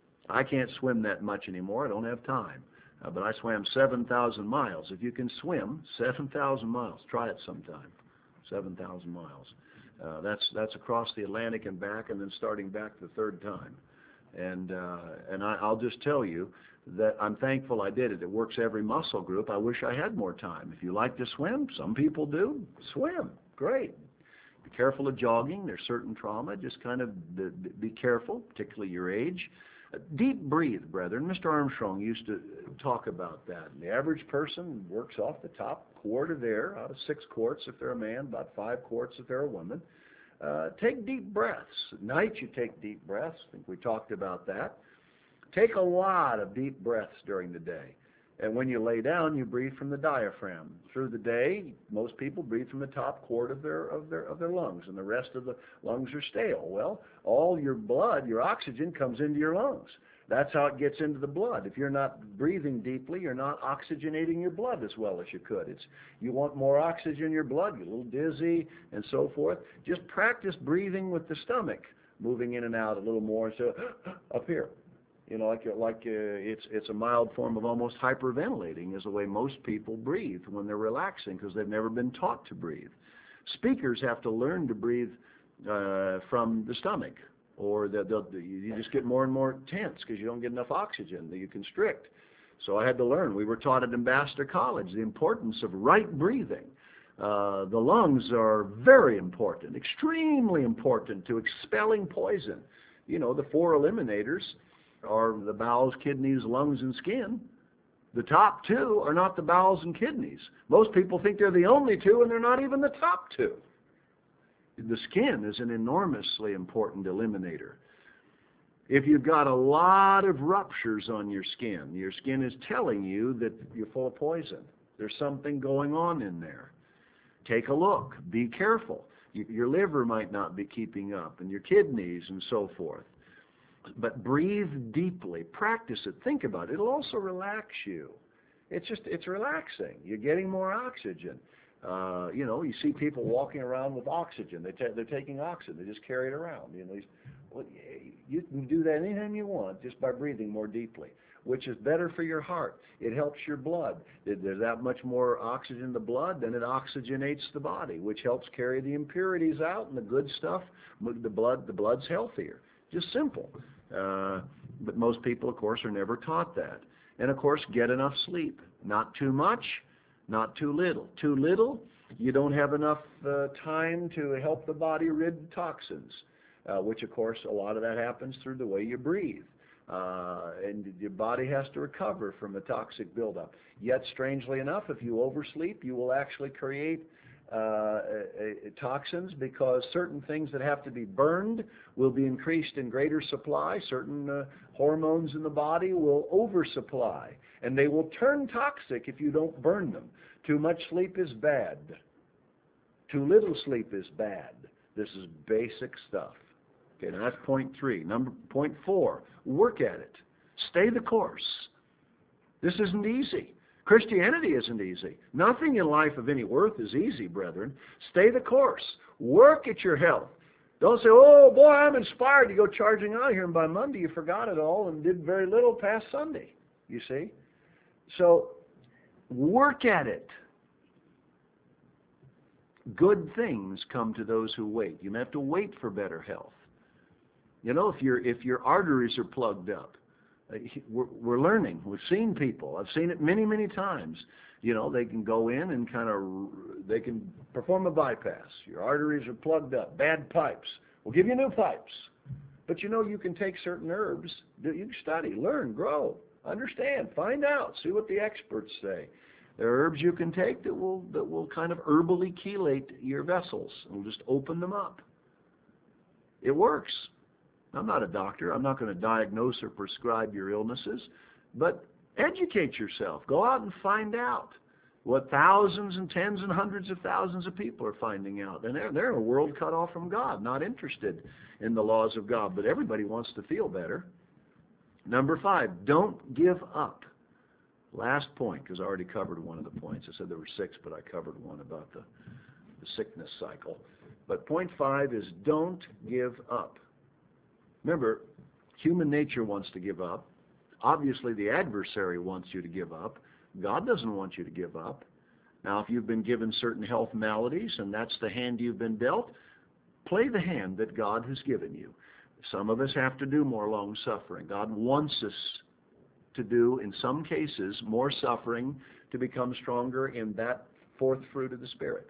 I can't swim that much anymore. I don't have time. Uh, but I swam seven thousand miles. If you can swim seven thousand miles, try it sometime. seven thousand miles. Uh, that's that's across the Atlantic and back, and then starting back the third time. And uh, and I, I'll just tell you that I'm thankful I did it. It works every muscle group. I wish I had more time. If you like to swim, some people do, swim. Great. Be careful of jogging. There's certain trauma. Just kind of be careful, particularly your age. Deep breathe, brethren. Mister Armstrong used to talk about that. The average person works off the top quart of air out of six quarts if they're a man, about five quarts if they're a woman. Uh, take deep breaths. At night you take deep breaths. I think we talked about that. Take a lot of deep breaths during the day. And when you lay down, you breathe from the diaphragm. Through the day, most people breathe from the top quart of their of their of their lungs, and the rest of the lungs are stale. Well, all your blood, your oxygen, comes into your lungs. That's how it gets into the blood. If you're not breathing deeply, you're not oxygenating your blood as well as you could. It's you want more oxygen in your blood. You're a little dizzy and so forth. Just practice breathing with the stomach, moving in and out a little more. So up here. You know, like like uh, it's it's a mild form of almost hyperventilating is the way most people breathe when they're relaxing because they've never been taught to breathe. Speakers have to learn to breathe uh, from the stomach, or they'll, they'll, you just get more and more tense because you don't get enough oxygen. You constrict. So I had to learn. We were taught at Ambassador College the importance of right breathing. Uh, the lungs are very important, extremely important to expelling poison. You know, the four eliminators are the bowels, kidneys, lungs, and skin. The top two are not the bowels and kidneys. Most people think they're the only two, and they're not even the top two. The skin is an enormously important eliminator. If you've got a lot of ruptures on your skin, your skin is telling you that you're full of poison. There's something going on in there. Take a look. Be careful. Your liver might not be keeping up, and your kidneys and so forth. But breathe deeply. Practice it. Think about it. It'll also relax you. It's just, it's relaxing. You're getting more oxygen. Uh, you know, you see people walking around with oxygen. They ta- they're taking oxygen. They just carry it around. You know, these, well, you can do that anytime you want just by breathing more deeply, which is better for your heart. It helps your blood. There's that much more oxygen in the blood, then it oxygenates the body, which helps carry the impurities out and the good stuff. The blood, the blood's healthier. Just simple. Uh, but most people, of course, are never taught that. And, of course, get enough sleep. Not too much, not too little. Too little, you don't have enough uh, time to help the body rid toxins, uh, which, of course, a lot of that happens through the way you breathe. Uh, and your body has to recover from the toxic buildup. Yet, strangely enough, if you oversleep, you will actually create uh, uh, toxins, because certain things that have to be burned will be increased in greater supply. Certain uh, hormones in the body will oversupply, and they will turn toxic if you don't burn them. Too much sleep is bad. Too little sleep is bad. This is basic stuff. Okay, now that's point three. Number point four, work at it. Stay the course. This isn't easy. Christianity isn't easy. Nothing in life of any worth is easy, brethren. Stay the course. Work at your health. Don't say, oh, boy, I'm inspired to go charging out here, and by Monday you forgot it all and did very little past Sunday, you see. So work at it. Good things come to those who wait. You may have to wait for better health. You know, if, your if your arteries are plugged up, we're, we're learning. We've seen people. I've seen it many, many times. You know, they can go in and kind of, they can perform a bypass. Your arteries are plugged up. Bad pipes. We'll give you new pipes. But, you know, you can take certain herbs. You can study, learn, grow, understand, find out, see what the experts say. There are herbs you can take that will, that will kind of herbally chelate your vessels. It'll just open them up. It works. I'm not a doctor. I'm not going to diagnose or prescribe your illnesses, but educate yourself. Go out and find out what thousands and tens and hundreds of thousands of people are finding out. And they're, they're in a world cut off from God, not interested in the laws of God, but everybody wants to feel better. Number five, don't give up. Last point, because I already covered one of the points. I said there were six, but I covered one about the, the sickness cycle. But point five is don't give up. Remember, human nature wants to give up. Obviously, the adversary wants you to give up. God doesn't want you to give up. Now, if you've been given certain health maladies and that's the hand you've been dealt, play the hand that God has given you. Some of us have to do more long suffering. God wants us to do, in some cases, more suffering to become stronger in that fourth fruit of the Spirit.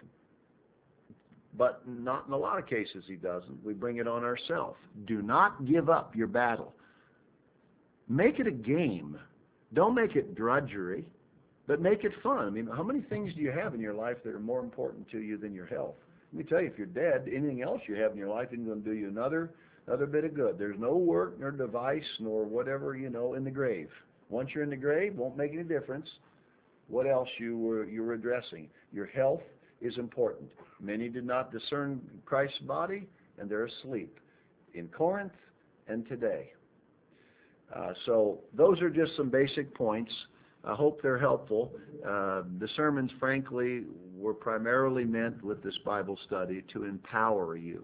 But not in a lot of cases he doesn't. We bring it on ourselves. Do not give up your battle. Make it a game. Don't make it drudgery, but make it fun. I mean, how many things do you have in your life that are more important to you than your health? Let me tell you, if you're dead, anything else you have in your life isn't going to do you another, another bit of good. There's no work nor device nor whatever, you know, in the grave. Once you're in the grave, won't make any difference what else you were, you were addressing. Your health is important. Many did not discern Christ's body, and they're asleep in Corinth and today. Uh, so those are just some basic points. I hope they're helpful. Uh, the sermons, frankly, were primarily meant with this Bible study to empower you,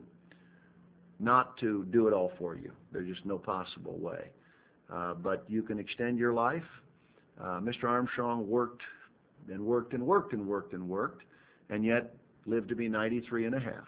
not to do it all for you. There's just no possible way. Uh, but you can extend your life. Uh, Mister Armstrong worked and worked and worked and worked and worked, and yet lived to be ninety-three and a half.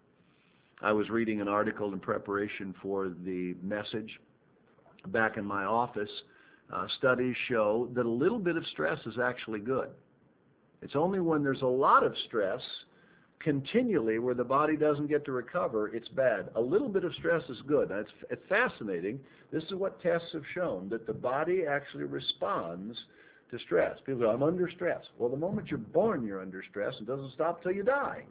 I was reading an article in preparation for the message back in my office. Uh, studies show that a little bit of stress is actually good. It's only when there's a lot of stress continually where the body doesn't get to recover, it's bad. A little bit of stress is good. Now, it's, it's fascinating. This is what tests have shown, that the body actually responds to stress. People go, I'm under stress. Well, the moment you're born, you're under stress. It doesn't stop till you die.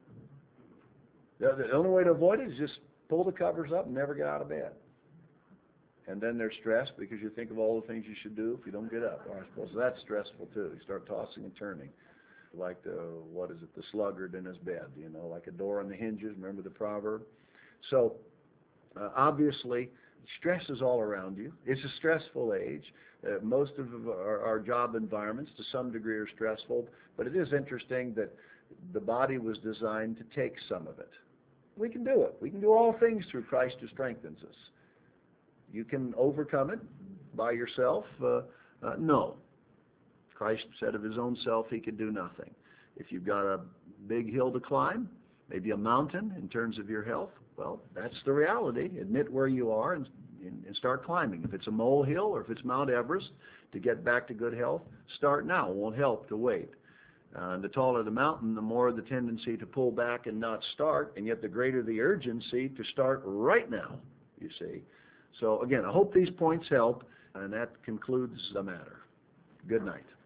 The, the only way to avoid it is just pull the covers up and never get out of bed. And then they're stressed because you think of all the things you should do if you don't get up. Well, I suppose that's stressful too. You start tossing and turning like the, what is it, the sluggard in his bed, you know, like a door on the hinges. Remember the proverb? So uh, obviously stress is all around you. It's a stressful age. Uh, most of our, our job environments to some degree are stressful, but it is interesting that the body was designed to take some of it. We can do it. We can do all things through Christ who strengthens us. You can overcome it by yourself? Uh, uh, no. Christ said of his own self he could do nothing. If you've got a big hill to climb, maybe a mountain in terms of your health, well, that's the reality. Admit where you are and, and start climbing. If it's a molehill or if it's Mount Everest, to get back to good health, start now. It won't help to wait. Uh, the taller the mountain, the more the tendency to pull back and not start, and yet the greater the urgency to start right now, you see. So again, I hope these points help, and that concludes the matter. Good night.